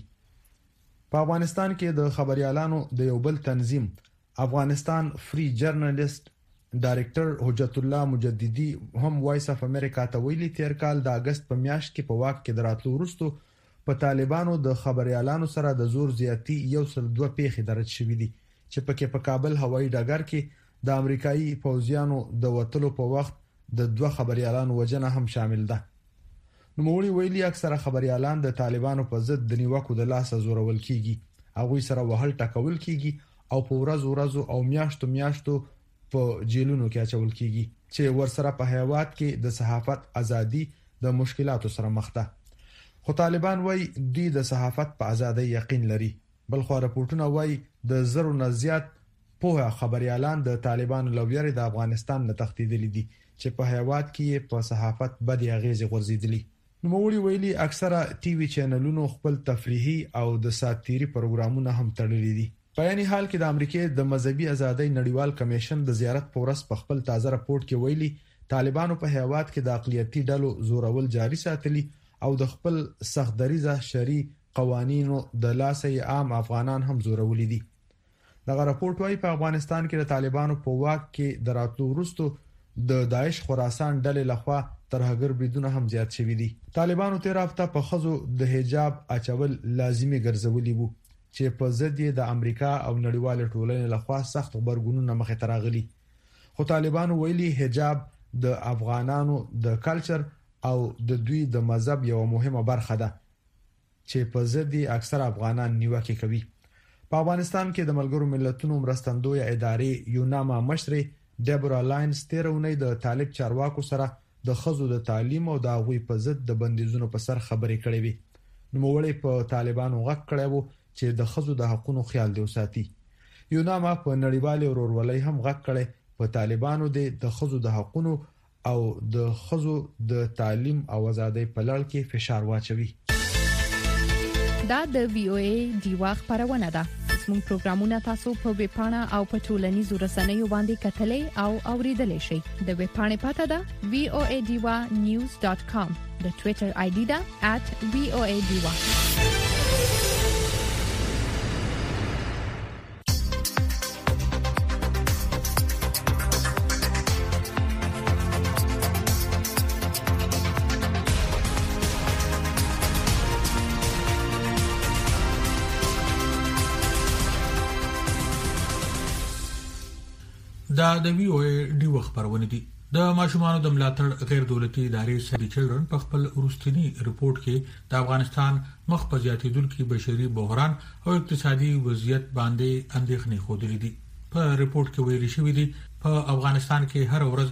په افغانستان کې د خبريالانو د یو بل تنظیم افغانستان فری جرنالیست ډایریکټر حجت الله مجددي هم وایس اف امریکا ته ویلي تیر کال د اگست په میاشت کې په واک کې دراتلو وروسته په طالبانو د خبريالانو سره د زور زیاتی 102 پیښې درج شوې دي چې پکې په کابل هوایي ډګر کې د امریکایي پوځیانو د وټلو په وخت د 2 خبريالانو وژنه هم شامل ده. نوموړي ویلي اکثره خبريالان د طالبانو په ضد د نیوکو د لاس زورول کیږي، هغه سره وهل ټکول کیږي او په ورځو او میاشتو په جیلونو کې اچول کیږي. چې ورسره په هیواد کې د صحافت ازادي د مشکلاتو سره مخ ده. خو طالبان وایي دوی د صحافت په ازادۍ یقین لري. بل خو راپورټونه وایي د زرو نه زیات په خبريالان د طالبانو لوبیاري د افغانستان له تختیدلې دي چې په هیواد کې په صحافت بدی اغیزې غورځېدلي. نوموړي ویلي اکثره ټي وي چینلونو خپل تفریحي او د ساتيري پروګرامونه هم تړلي دي. په یاني حال کې د امریکای د مذهبي ازادۍ نړیوال کمیشن د زیارت پورس په خپل تازه راپورټ کې ویلي طالبانو په هیواد کې د اقلیتي ډلو زورول جاري ساتلي او د خپل سختدریزه شرعي قوانینو د لاسه عام افغانان هم زورولي دي. دغه راپورټ وايي په افغانستان کې د طالبانو په واک کې د راتلو وروسته د داعش خراسان ډلې لخوا ترهګر بریدونه هم زیات شوي دي. طالبانو تیر هفته په خزو د حجاب اچول لازمي ګرځولي وو چې په ضد یې د امریکا او نړیوال ټولنې لخوا سخت خبرګونونه مخې ته راغلي. خو طالبانو ویلي حجاب د افغانانو د کلچر او د دوی د مذهب یو مهمه برخه ده چې په ضد یې اکثر افغانان نیوکه کوي. په افغانستان کې د ملګرو ملتونو مرستندوی ادارې یوناما مشر ډیبورا لاینز تیرونی د طالب چارواکو سره د خزو د تعلیم او د هغوی په ضد د بندیزونو په سر خبرې کړې وي. نوموړي په طالبانو غږ کړی وو چې د خزو د حقوقو خیال دی وساتي. یوناما په نړیوال ورورولۍ هم غږ کړی په طالبانو د خزو د حقوقو او د خزو د تعلیم او آزادۍ په لړ کې فشار واچوي. دا د وی او ای دیوا خبرونه ده. زموږ پروګرامونه تاسو په ویب پاڼه او په ټولنیزو رسنیو باندې کتلې او اوریدلې شئ. د ویب پاڼې پته ده voadiwa.news.com. د ټوئیټر آی ډي ده @voadiwa. دا د وی او ای ډي خبرونه دي. د ماشومانو د ملاتړ غیر دولتي ادارې سیو دی چلډرن په خپل وروستنی ریپورت کې د افغانستان مخ په زیاتېدونکو بشري بحران او اقتصادي وضعیت باندې اندېښنې خوده دي. په ریپورت کې ویل شوی دی په افغانستان کې هر ورځ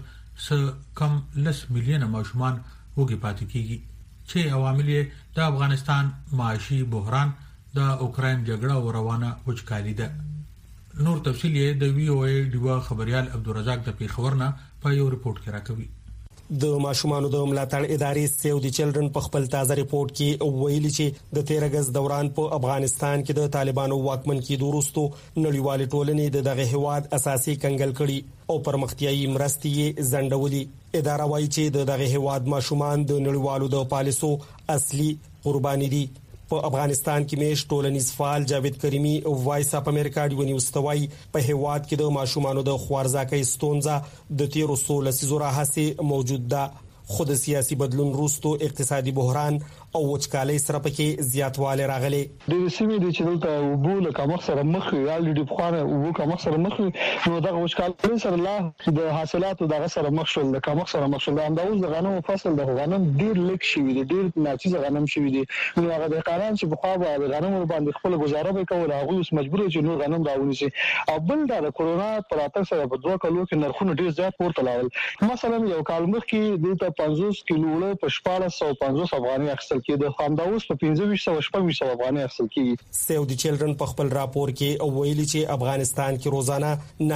کم 10 میلیونه ماشومان وګړي پاتې کیږي چې عوامل د افغانستان معاشي بحران د اوکرين جګړه او روانه وچکالي ده. نور تفصیل یې د وی او ای ډیوا خبريال عبدالرزاق د پیښورنه په یو ریپورت کې راکوي. د ماشومانو د ملاتړ ادارې سیو دی چلډرن په خپل تازه ریپورت کې ویلي چې د 13 اگست دوران په افغانستان کې د طالبانو واکمن کېدو وروسته نړیوال ټولنې دغه هواد اساسي کنګل کړي او پرمختیايي مرستې زندولي. اداره وايي چې دغه هواد ماشومان د نړیوالو د پالیسو اصلي قرباني دي. په افغانستان کې میش ټولنیز فعال جاوید کریمی وایس اپ امریکا دی ونیوستوي په هواد کې د ماشومانو د خوارځاکۍ ستونزه د 1300 لسیزو راهسي موجود ده. خود سیاسي بدلون وروسته اقتصادي بحران او وچکالۍ سره پکې زیاتواله راغلي. د سیمې د چلته وبول کوم سره مخ یال د بخانه او کوم سره مخ نو دغه وچکالۍ سره لا د حاصلاتو دغه سره مخ شول د کوم سره مخ شول انداز د غنمو فصل د غنم ډیر لیک شوی دی ډیر ناچیز غنم شوی دی نو هغه د قانون چې بخوا به غنمو باندې خپل گزاره وکول هغه اوس مجبور چې نو غنم راونی شي او بل د کورونا پر اتر سره په 2 کلو کې نرخونه ډیر زیات پورته لاول. مثلا یو کال مخکې د 50 کیلو په 1450 افغاني اخیستل کې د خامداوس په 2500 افغاني اخیستل کې. سیو دی چلډرن په خپل راپور کې ویلي چې افغانستان کې روزانه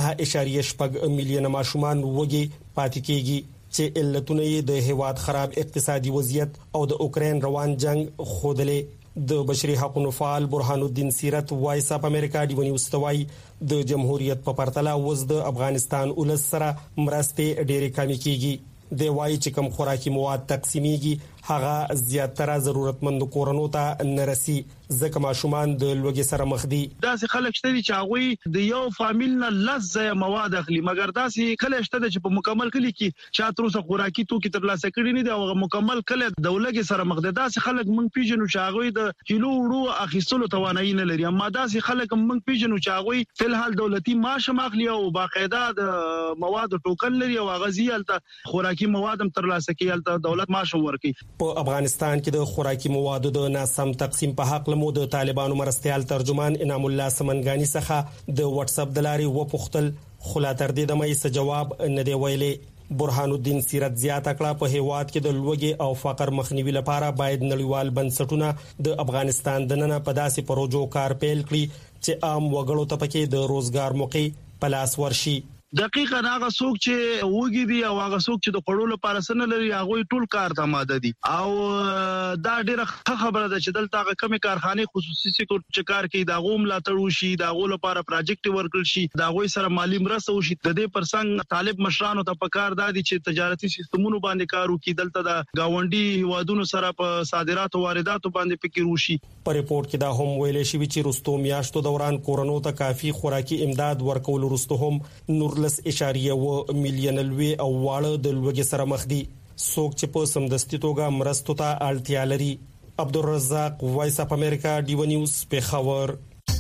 9.8 میلیونه ماشومان وګړي پاتې کیږي چې علتونه یې د هیواد خراب اقتصادي وضعیت او د اوکرين روان جنگ خودلې. د بشري حقوقو فعال برهان الدین سیرت وایس اپ امریکا دی ونیوستوي د جمهوریت په پرتله وز د افغانستان ولس سره مرستې ډېرې کمې کیږي. د وایي چې کوم خوراکي مواد تقسیمېږي هغه زیاتره ضرورتمند کورونو ته نرسي ځکه ماشومان د لوګي سره مخ دي. داسې خلک شته چې هغه د یو فامیل نه لزه مواد اخلي مګر داسې خلک شته چې په مکمل کلی کې چا تر اوسه خوراکي توکي تر لاسه کړی نه دی او مکمل کله د لوګي سره مخ دي. داسې خلک مونږ پیژنو چې هغه د کیلو ورو اخیستلو توانایي نه لري اما داسې خلک مونږ پیژنو چې هغه په حال دولتي معاش ماخلي او باقاعده د مواد ټوکن لري او هغه زیالته خوراکي مواد هم تر لاسه کیالته دولت معاش ورکي. په افغانستان کې د خوراکي موادو د ناسم تقسیم په حق مو د طالبانو مرستيال ترجمان انعام الله سمنګانی څخه د واتس اپ د لارې وپوښتل خو لا تر دې د مې څه جواب نه دی ویلي. برهان الدین سیرت زیاته کړه په هیواد کې د لوږې او فقر مخنیوي لپاره باید نړیوال بنسټونه د افغانستان د نن په داسې پروژو کار پیل کړي چې عام وګړو ته پکې د روزګار موقع په لاس ورشي. دقیقاً هغه څوک چې وګي دي او هغه څوک چې د خړولو لپاره سن لري هغه ټول کار ته ماده دي او دا ډیره خبره ده چې دلته هغه کمی کارخانه خصوصي سکتور چې کار کوي دا غوم لا تړو شي دا غو لپاره پروجیکټ ورکړل شي دا غوي سره مالی مرسته وشي د دې پرڅنګ طالب مشرانو ته پکار دادي چې تجارتي سیستمونو باندې کار وکړي دلته د گاونډي هوادونو سره په صادراتو وارداتو باندې فکر وشي. په ریپورت کې دا هم ویل شوی چې رستو میاشتو دوران کورونو ته کافي خوراکي امداد ورکول وروسته هم 19.1 میلیون لوی او واړه د لوږې سره مخ دي. څوک چې په سمدستي توګه مرستو ته اړتیا لري. عبدالرزاق وایس اف امریکا ډیو نیوز پیښور.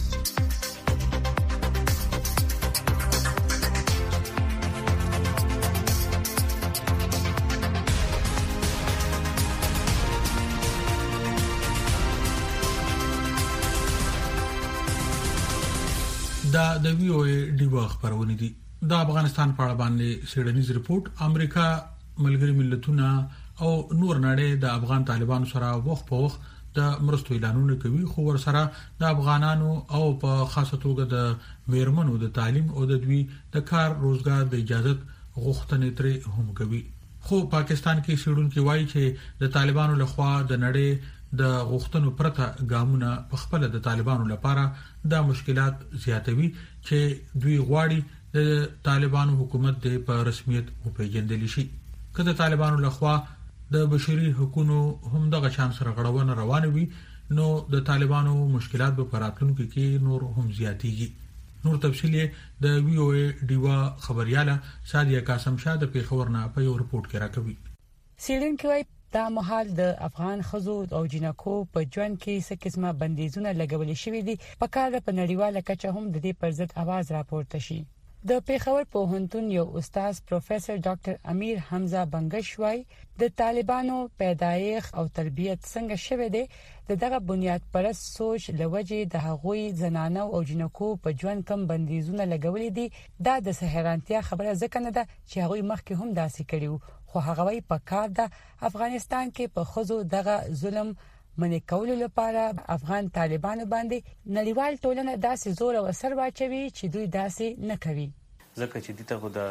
دا د وی او ای ډیوا خبرونه دي. د افغانستان په اړه باندې سیډنیز ریپورت امریکا ملګری ملتونه او نور نړۍ د افغان طالبانو سره وخت په وخت د مرستو اعلانونه کوي خو ور سره د افغانانو او په خاصه توګه د میرمنو د تعلیم او د دوی د کار روزګار د اجازه غوښتنې ترې هم کوي. خو پاکستان کې سیډون کې وایي چې د طالبانو لخوا د نړۍ د غوښتنو پرته ګامونه په خپل د طالبانو لپاره د مشکلات زیاتوي چې دوی غواړي د طالبانو حکومت د په رسمیت وپیژندل شي. کله طالبانو لخوا د بشري حقوقو هم دغه شان سره غړونه روانه وي نو د طالبانو مشکلات به پراتلونکو کې نور هم زیاتېږي. نور تفصیل د وی او ای ډیوا خبرياله سادیه قاسم شاه د پیښور نه په یو رپورت کې راکوي. سیډن کې وایي دا مهال د افغان خزو او جنکو په ژوند کې څه قسمه بندیزونه لګول شوې دي په کار په نړیواله کچه هم د دې پر ضد आवाज راپورته شي. د پیښور پوهنتون یو استاد پروفیسور ډاکټر امیر حمزه بنگشوای د طالبانو پیدایښت او تربیت څنګه شوه دی دغه بنیاد پرست سوچ لوجه د هغوی زنانو او جنکو په ژوند کم بندیزونه لګولې دي. دا د سحرانتیا خبره ځکه نه ده چې هغوی مخکې هم داسې کړیو خو هغه وی په کار ده افغانستان کې په خزو دغه ظلم منې کولو لپاره افغان طالبانو باندې نړیوال ټولنه داسې زور او اثر واچوي چې دوی داسې نه کوي. ځکه چې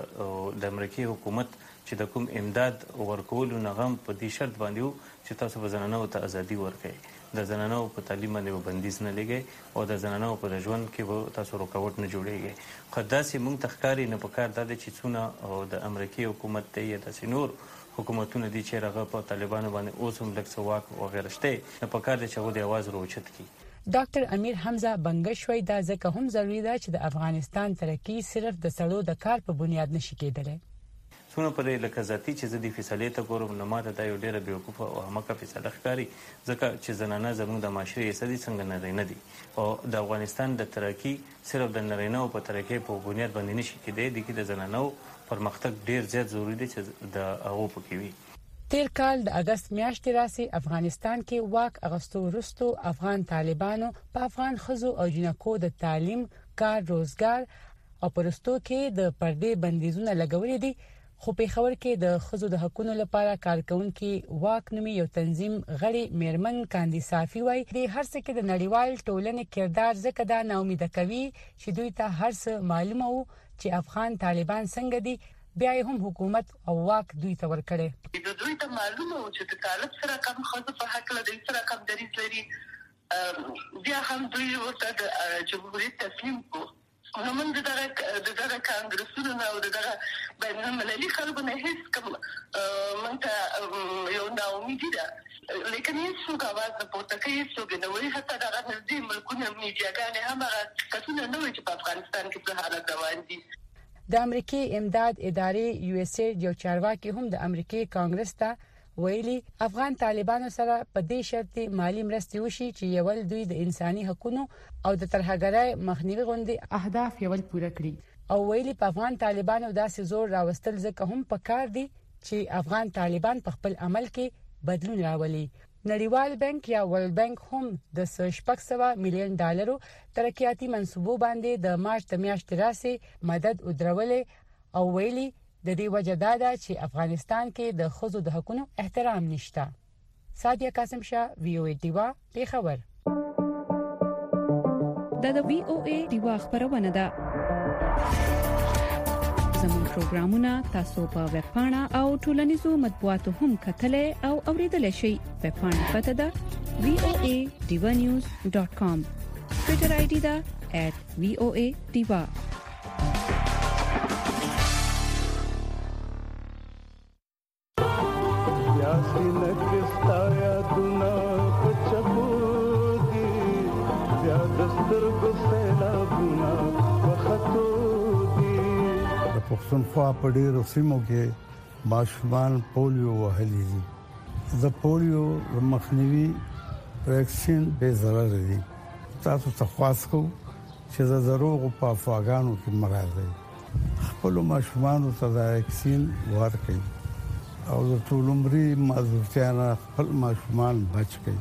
دغه د امریکای حکومت چې د کوم امداد ورکول نغم په دې شرط باندې چې تاسو به زنانو ته ازادي ورکړي د زنانو په تعلیم باندې بندیز نه لګي او د زنانو په ژوند کې تاسو رکاوټ نه جوړيږي. خداسي موږ تخکاری نه پکار د چې څونه د امریکای حکومت ته یا د سينور حکومتونه دي چې راغه په طالبانو باندې اوس هم لکه سواک او غیره شته نه پکار دي چې غو د आवाज روچت کی. ډاکټر امیر حمزه بنگشوی دا ځکه هم ضروری ده چې د افغانستان ترقی صرف د سړو د کار په بنیاد نشي کېدلی. څونه پرې لکه ذاتی چې د فیصلې ته ګورم نه ماته دا یو ډیره بیوقوفه او همکه فیصله ښکاری ځکه چې زنانه زموږ د معاشري سدي څنګه نه دي او د افغانستان د ترقی صرف د نارینه او په ترقی په بنیاد باندې نشي کېدی د زنانو پرمختګ ډیر زیات ضروری دی چې د هغه په کې وي. تیر کال د اگست میاشتې راسي افغانستان کې واک اغستو وروسته افغان طالبانو په افغان خزو او جنکو د تعلیم کار روزګار او پرستو کې د پردې بندیزونه لګولې دي خو په خبر کې د خزو د حقوقو لپاره کارکونکو واک نومي یو تنظیم غړي میرمن کاندي صافي وای د هر څه کې د نړیوال ټولنې کردار ځکه دا ناامید کوي چې دوی ته هر څه معلومه وو چې افغان طالبان څنګه دي بیا هم حکومت او واک دوی ته ورکړي. د دوی ته معلومه و چې د طالب سره کوم خزو په حق له دوی سره کوم دریځ لري بیا هم دوی ورته د جمهوریت تسلیم کو. نو موږ دغه کانګرسونو او دغه بین المللي خلکو نه هیڅ کوم موږ ته یو ناامیدي ده لیکن هیڅ غواړي په پورته کې څوک نه وایي حتی دغه نږدې ملکونه میډیاګانې هم هغه کسونه نه وایي چې په افغانستان کې څه حالت روان دي. د امریکای امداد ادارې یو اس ای یو چارواکي هم د امریکای کانګرس ته ویلي افغان طالبانو سره په دې شرط مالی مرستې وشي چې یول دوی د انساني حقوقو او د ترهګرۍ مخنیوي غونډې اهداف یول پوره کړي او ویلي په افغان طالبانو داسې زور راوستل ځکه هم پکار دي چې افغان طالبان په خپل عمل کې بدلون راولي. نړیوال بانک یا ورلد بانک هم د 600 میلیون ډالرو ترقیاتي منصوبو باندې د مارچ د میاشتې راسي مدد ودرولې او ویلي د دې وجه دا ده چې افغانستان کې د ښځو د حقوقو احترام نشته. سادیا قاسم شاه VOA دیوا پیښور. د VOA دیوا خبرونه ده. زموږ پروګرامونه تاسو په ویب پاڼه او ټولنیزو مطبوعاتو هم کتلای او اوریدلای شئ. ویب پاڼه پته ده voadivanews.com. ټویټر آی ډي ده @voadiva. پښتونخوا په ډېرو سیمو کې ماشومان پولیو وهلي دي. د پولیو مخنیوي ویکسین به ضرر دي. تاسو ته خواست کوم چې د دروغو په افواګانو کې مراد خپل ماشومان ته د ویکسین ورکړي او د ټول عمرې معذورتیا نه خپل ماشومان بچ کړي.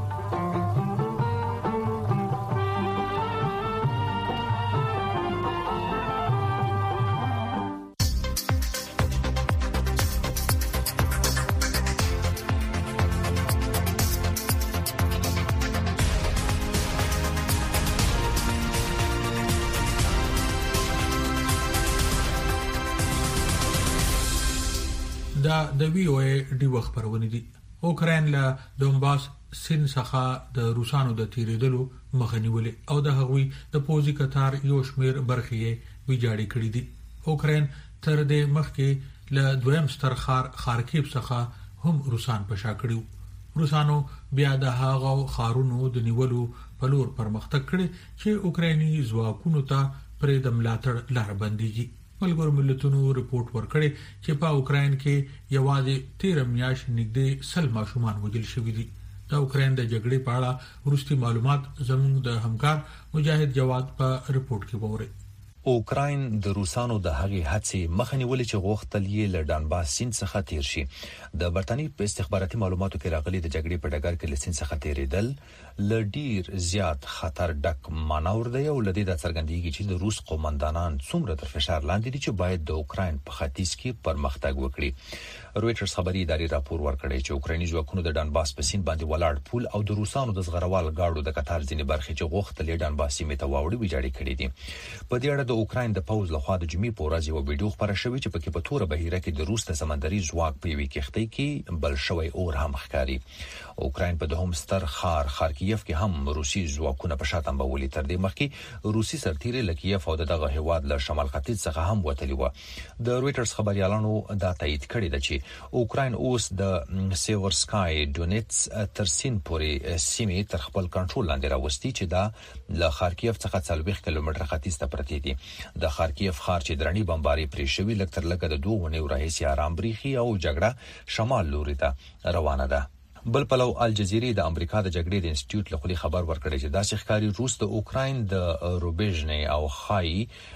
د VOA ډیو خبرونه دي. اوکرين له دونباس سین څخه د روسانو د تیریدلو مخنیولې او د هغوی د پوزي کتار یو شمیر برخې ویجاړې کړې دي. اوکرين تر دې مخکې له دویم ستر خارکیب څخه هم روسان په شا کړیو. روسانو بیا د هغو خارونو د نیولو په لور پرمختګ کړي چې اوکراني ځواکونو ته پرې د ملاتړ لار بنديږي. ملګرو ملتونو ریپورت ورکړي چې په اوکرين کې یوازې 13 میاشتې نږدې 100 ماشومان وژل شوي دي. د اوکرين د جګړې په اړه وروستي معلومات زموږ د همکار مجاهد جواد په ریپورت کې ووري. اوکراین د روسانو د هغې هڅې مخنیولې چې غوښتل یې له ډانباس سیند څخه تیر شي. د برتانیې په استخباراتي معلوماتو کې راغلي د جګړې په ډګر کې له سیند څخه تیریدل ل ډیر زیات خطر ډک مانور دی او لدې د څرګندېږي چې د روس قومندانان څومره تر فشار لاندې دي چې باید د اوکراین په ختیځ کې پرمختګ وکړي. رويټرز خبري ادارې راپور ورکړی چې اوکرایني ځواکونو د ډانباس په سیند باندې ولاړ پول او د روسانو د زغروال غاړو د قطار ځینې برخې چې غوښتل یې ډانباس سیمې ته واوړي ویجاړې کړې دي. په دې اړه د اوکراین د پوز لخوا د جمعې په ورځ یو ویډیو خبره شوې چې پکې په توره بهیره کې د روس د سمندري ځواک په یوې کښتۍ کې بل شوی اور هم ښکاري. اوکراین په دوهم ستر خارکیف کې هم روسي ځواکونه په شاتم بولي. تر دې مخکې روسي سرتیري لکیف او دغه هواد له شمال ختیځ څخه هم وتلی و. د رويټرز خبريالانو دا تایید کړی دی چې اوکراین اوس د سیورسکای ډونیټس تر سین پورې سیمې تر خپل کنټرول لاندې راوستي چې دا له خارکیف څخه 40 کیلومتره ختیځ ته پرتی دي. د خارکیف ښار چې درنی بمباري پرې شوی لکتر لګه د 2 ونې راهیسي آرام بریخي او جګړه شمال لوري ته روانه ده. بل پلو الجزیره د امریکا د جګړې د انسټیټیوټ لخوا خبر ورکړی چې داسې ښکاری روس د اوکراین د روبېژنې او خای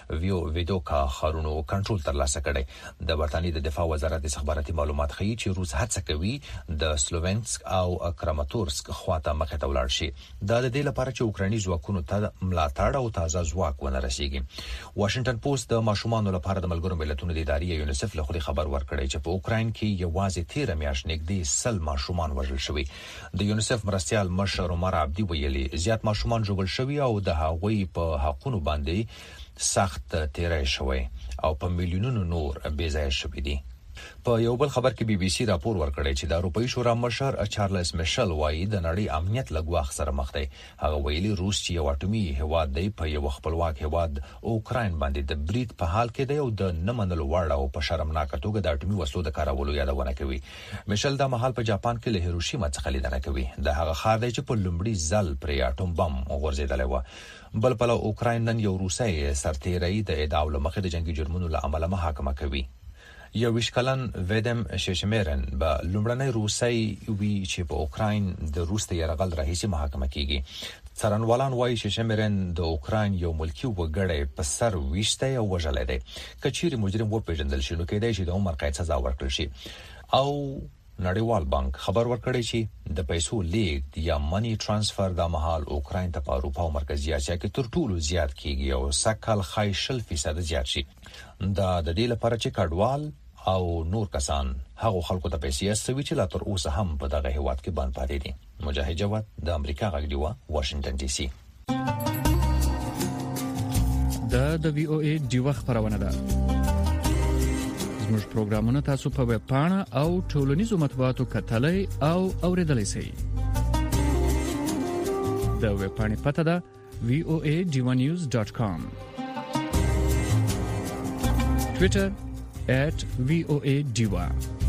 ویدوکا خارونو کنټرول ترلاسه کړي. د برتانیې د دفاع وزارت استخباراتي معلومات ښیي چې روس هڅه کوي د سلوونسک او کراماتورسک خواته مخه ته ولاړ شي. دا د دې لپاره چې اوکرایني ځواکونو ته ملاتړ او تازه ځواک ونه رسیږي. واشنگټن پوسټ د ماشومانو لپاره د ملګرو ملتونو د ادارې یونیسف لخوا خبر ورکړی چې په اوکراین کې یوازې 13 میاشتې نږدې 100 ماشومان وژل شوي. د یونیسف مرستيال مشر عمر عبدي ویلي زیات ماشومان ژوبل شوي او د هغوی په حقوقو باندې سخت تیری شوی او په میلیونونو نور بې ځای شوي دي. په یو بل خبر کې BBC راپور ورکړی چې د اروپאי شورا مشر چارلز میشل وایي د نړۍ امنیت لګواخ سره مخ دی. هغه ویلي روس چې یو اټومي هواد دی په یو خپلواک هواد اوکراین باندې د برید په حال کې دی او د نمنلو وړ او په شرمناک توګه د اټومي وسلو د کارولو یادونه کوي. میشل د مهال په جاپان کې له هیروشیما څخه لیدنه کوي. د هغه ښار دی چې په لومړي ځل پر اټوم بم غورځیدلی و. بل پلو اوکراین نن یو روسي سرتیری د ادعا لمخې د جنگي جرمونو له امله محاکمه کوي. یو ویشکلن ویدم ششمیرن به لومړنی روسي وی چې په اوکراین د روس د یرغل راهیسي محاکمه کیږي. څارنوالان وایي چې ششمیرن د اوکراین یو ملکی وګړی په سر ویشته او وژلې دی. کچېری مجرم و پیژندل شي نو کېدای شي د عمر قید سزا ورکړل شي او نړیوال بانک خبر ورکړی چې د پیسو لیږد یا منی ترانسفر د مهال اوکراین ته په اروپا او مرکزی اسیا کې تر ټولو زیات کیږي او سکهال 40% زیات شي. دا د دې لپاره چې کډوال او نور کسان هغه خلکو ته پیسې استوي چې لا تر اوسه هم په دغه هیواد کې بند پاتې دي. مجاهد جواد د امریکا غږ دی واشنگټن ډي سي. د وی او ای دیوه خبرونه ده. زموږ پروګرامونه تاسو په ویب پاڼه او ټولنیزو مطبوعاتو کتلای او اوریدلای شئ. د ویب پاڼې پته ده voanews.com. Twitter @voadiva.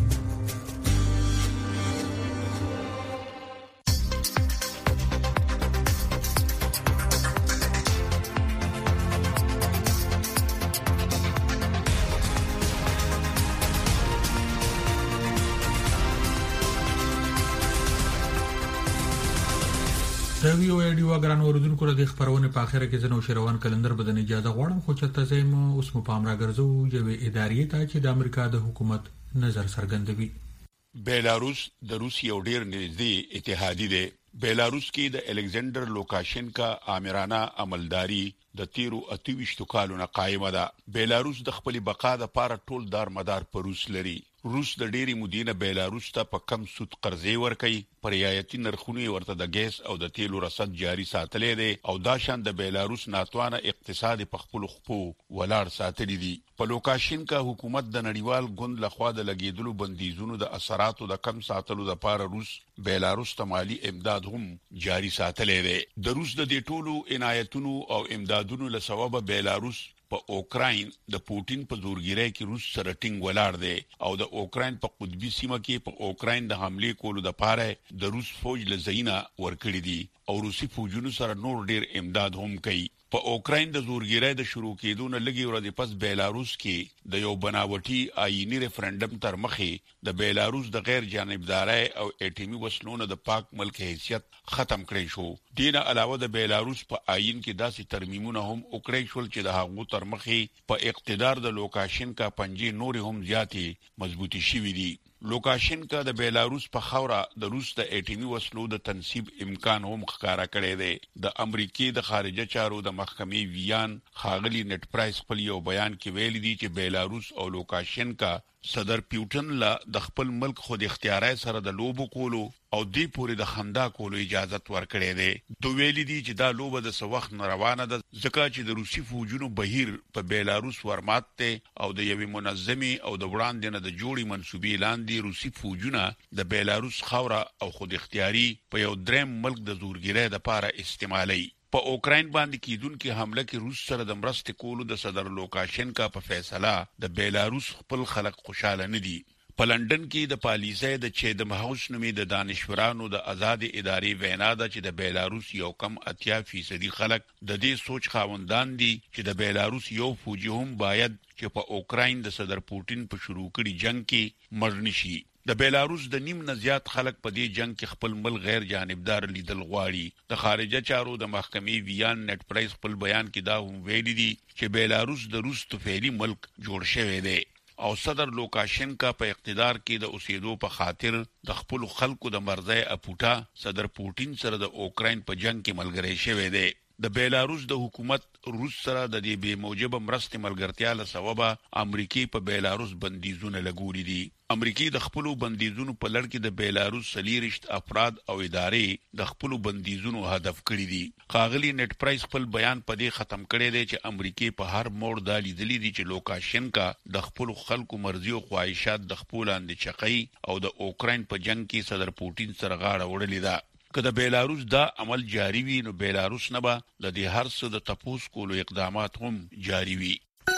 د وی او ای ډیوا ګران اوردونکو د خبرونه په اخره کې زنو شروان کلندر بدن اجازه غواړم خو چرته زم اوس مو پام راګرځو یوې ادارې ته چې د امریکا د حکومت نظر څرګندوي. بیلاروس د روسیې او ډیر نږدې اتحادی دی. بیلاروس کې د الکسندر لوکاشنکا آمرانه عملداري د 28 کالونو قائمه ده. بیلاروس د خپل بقا د پاره ټول دار مدار پر روس لري. روس د ډېری مدینه بیلاروس ته په کم سود قرضې ورکوي، پر رعایتي نرخونه ورته د ګیس او د تیلو رصد جاري ساتلې دي او دا شان د بیلاروس ناتوانه اقتصاد په خپل خپو ولاړ ساتلې دي. په لوکاشنکا حکومت د نړیوال ګوند لخوا د لګیدلو بندیزونو د اثراتو د کم ساتلو لپاره روس بیلاروس ته مالی امداد هم جاري ساتلې دي. د روس د دې ټولو عنایتونو او امدادونو له سبب بیلاروس په اوکراین د پوتین په زورګیرۍ کې روس سره ټینګ ولاړ دی او د اوکراین په قطبي سیمه کې په اوکراین د حمله کولو لپاره د روس فوج له زینا ورکړي دي او روسي فوجونو سره نور ډیر امداد هم کوي. په اوکراین د زورګیرۍ د شروع کېدو نه لږی ورځې پس بیلاروس کې د یو بناوټي آئینی ریفرندم تر مخې د بیلاروس د غیر جانبدارۍ او اټومي وسلونو د پاک ملک حیثیت ختم کړی شو. دینه علاوه د بیلاروس په آئین کې داسې ترمیمونه هم وکړی شول چې د هغو تر مخې په اقتدار د لوکاشنکا پنجې نور هم زیاتې مضبوطی شوې دي. لوکاشنکا د بیلاروس په خوره د روس د اټومي وسلو د تنصیب امکان هم ښکارا کړی دی. د امریکای د خارجه چارو د محکمې ویان خاغلی نت پرایس خپل یو بیان کې ویلي دي چې بیلاروس او لوکاشنکا صدر پیوټن لا د خپل ملک خود اختیاري سره د لوبو کولو او دی پورې د خندا کولو اجازه ورکړې ده. دوی ویلي دي چې دا لوبه د سوخت روانه ده ځکه چې د روسي فوجونو بهیر په بیلاروس ورمات ته او د یوې منظمي او د وړاندې نه د جوړي منسوبې لاندې روسي فوجونه د بیلاروس خوره او خود اختیاري په یو دریم ملک د زورګیرۍ لپاره استعمالي. په اوکراین باندې کیدونکو حمله کې روس سره د مرستې کولو د صدر لوکاشنکا په فیصله د بیلاروس خپل خلک خوشاله نه دي. په لندن کې د پالیسۍ د چیدم هاوس نومې د دانشورانو د آزاد ادارې وینا ده چې د بیلاروس یو کم 80% خلک د دې سوچ خاوندان دي چې د بیلاروس یو فوجي هم باید چې په اوکراین د صدر پوتین په شروع کړي جنگ کې مړ نشي. د بیلاروس د نیم نه زیات خلک په دې جنگ کې خپل ملک غیر جانبدار لیدل غواړي. د خارجه چارو د محکمې ویان نت پرایس خپل بیان کې دا هم ویلي دي چې بیلاروس د روس طفیلی ملک جوړ شوی دی او صدر لوکاشنکا په اقتدار کې د اوسېدو په خاطر د خپل خلکو د مرزي اپوټا صدر پوتین سره د اوکراین په جنگ کې ملګری شوی دی. د بیلاروس د حکومت روس سره د دې بے موجبه مرستې ملګرتیا له سببه امریکای په بیلاروس بندیزونه لګولې دي. امریکای د خپل بندیزونو په لړ کې د بیلاروس سلیریشت افراد او ادارې د خپل بندیزونو هدف کړی دي. خاغلی نت پرایس خپل بیان په دې ختم کړی دی چې امریکای په هر موړ د لیدلې دي چې لوکاشنکا د خپل خلکو مرزي او خواهشات د خپل اندې چقي او د اوکراین په جنگ کې صدر پوتین سره غاړه وړلې ده. که د بیلاروس دا عمل جاری وي نو بیلاروس نه به د دې هر څه د تپوس کولو اقدامات هم جاری وي.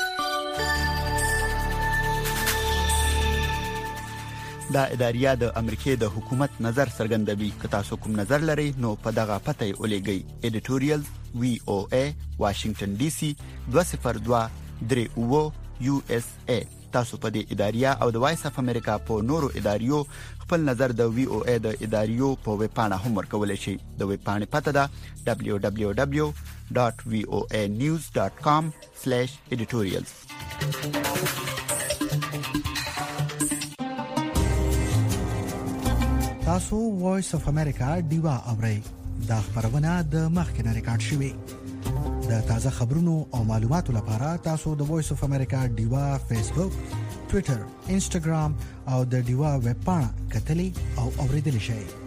دا اداریا د امریکای د حکومت نظر څرګندوي. که تاسو کوم نظر لرئ نو په دغه پته ولېږئ. editorial VOA Washington DC 20238 USA. تاسو په دې اداریا او د وایس اف امریکا په نورو اداریو خپل نظر د VOA د اداریو په ویب پاڼه هم ورکولای شئ. د ویب پاڼې پته ده www.voanews.com/editorials. تاسو وایس اف امریکا ډیوا اورئ دا خبرونه د مخکنه ریکارډ شوې د تازه خبرونو او معلوماتو لپاره تاسو د وایس اف امریکا ډیوا فیسبوک ټوئیټر انسټاګرام او د ډیوا ویب پاڼه کتلی او اوریدلی شئ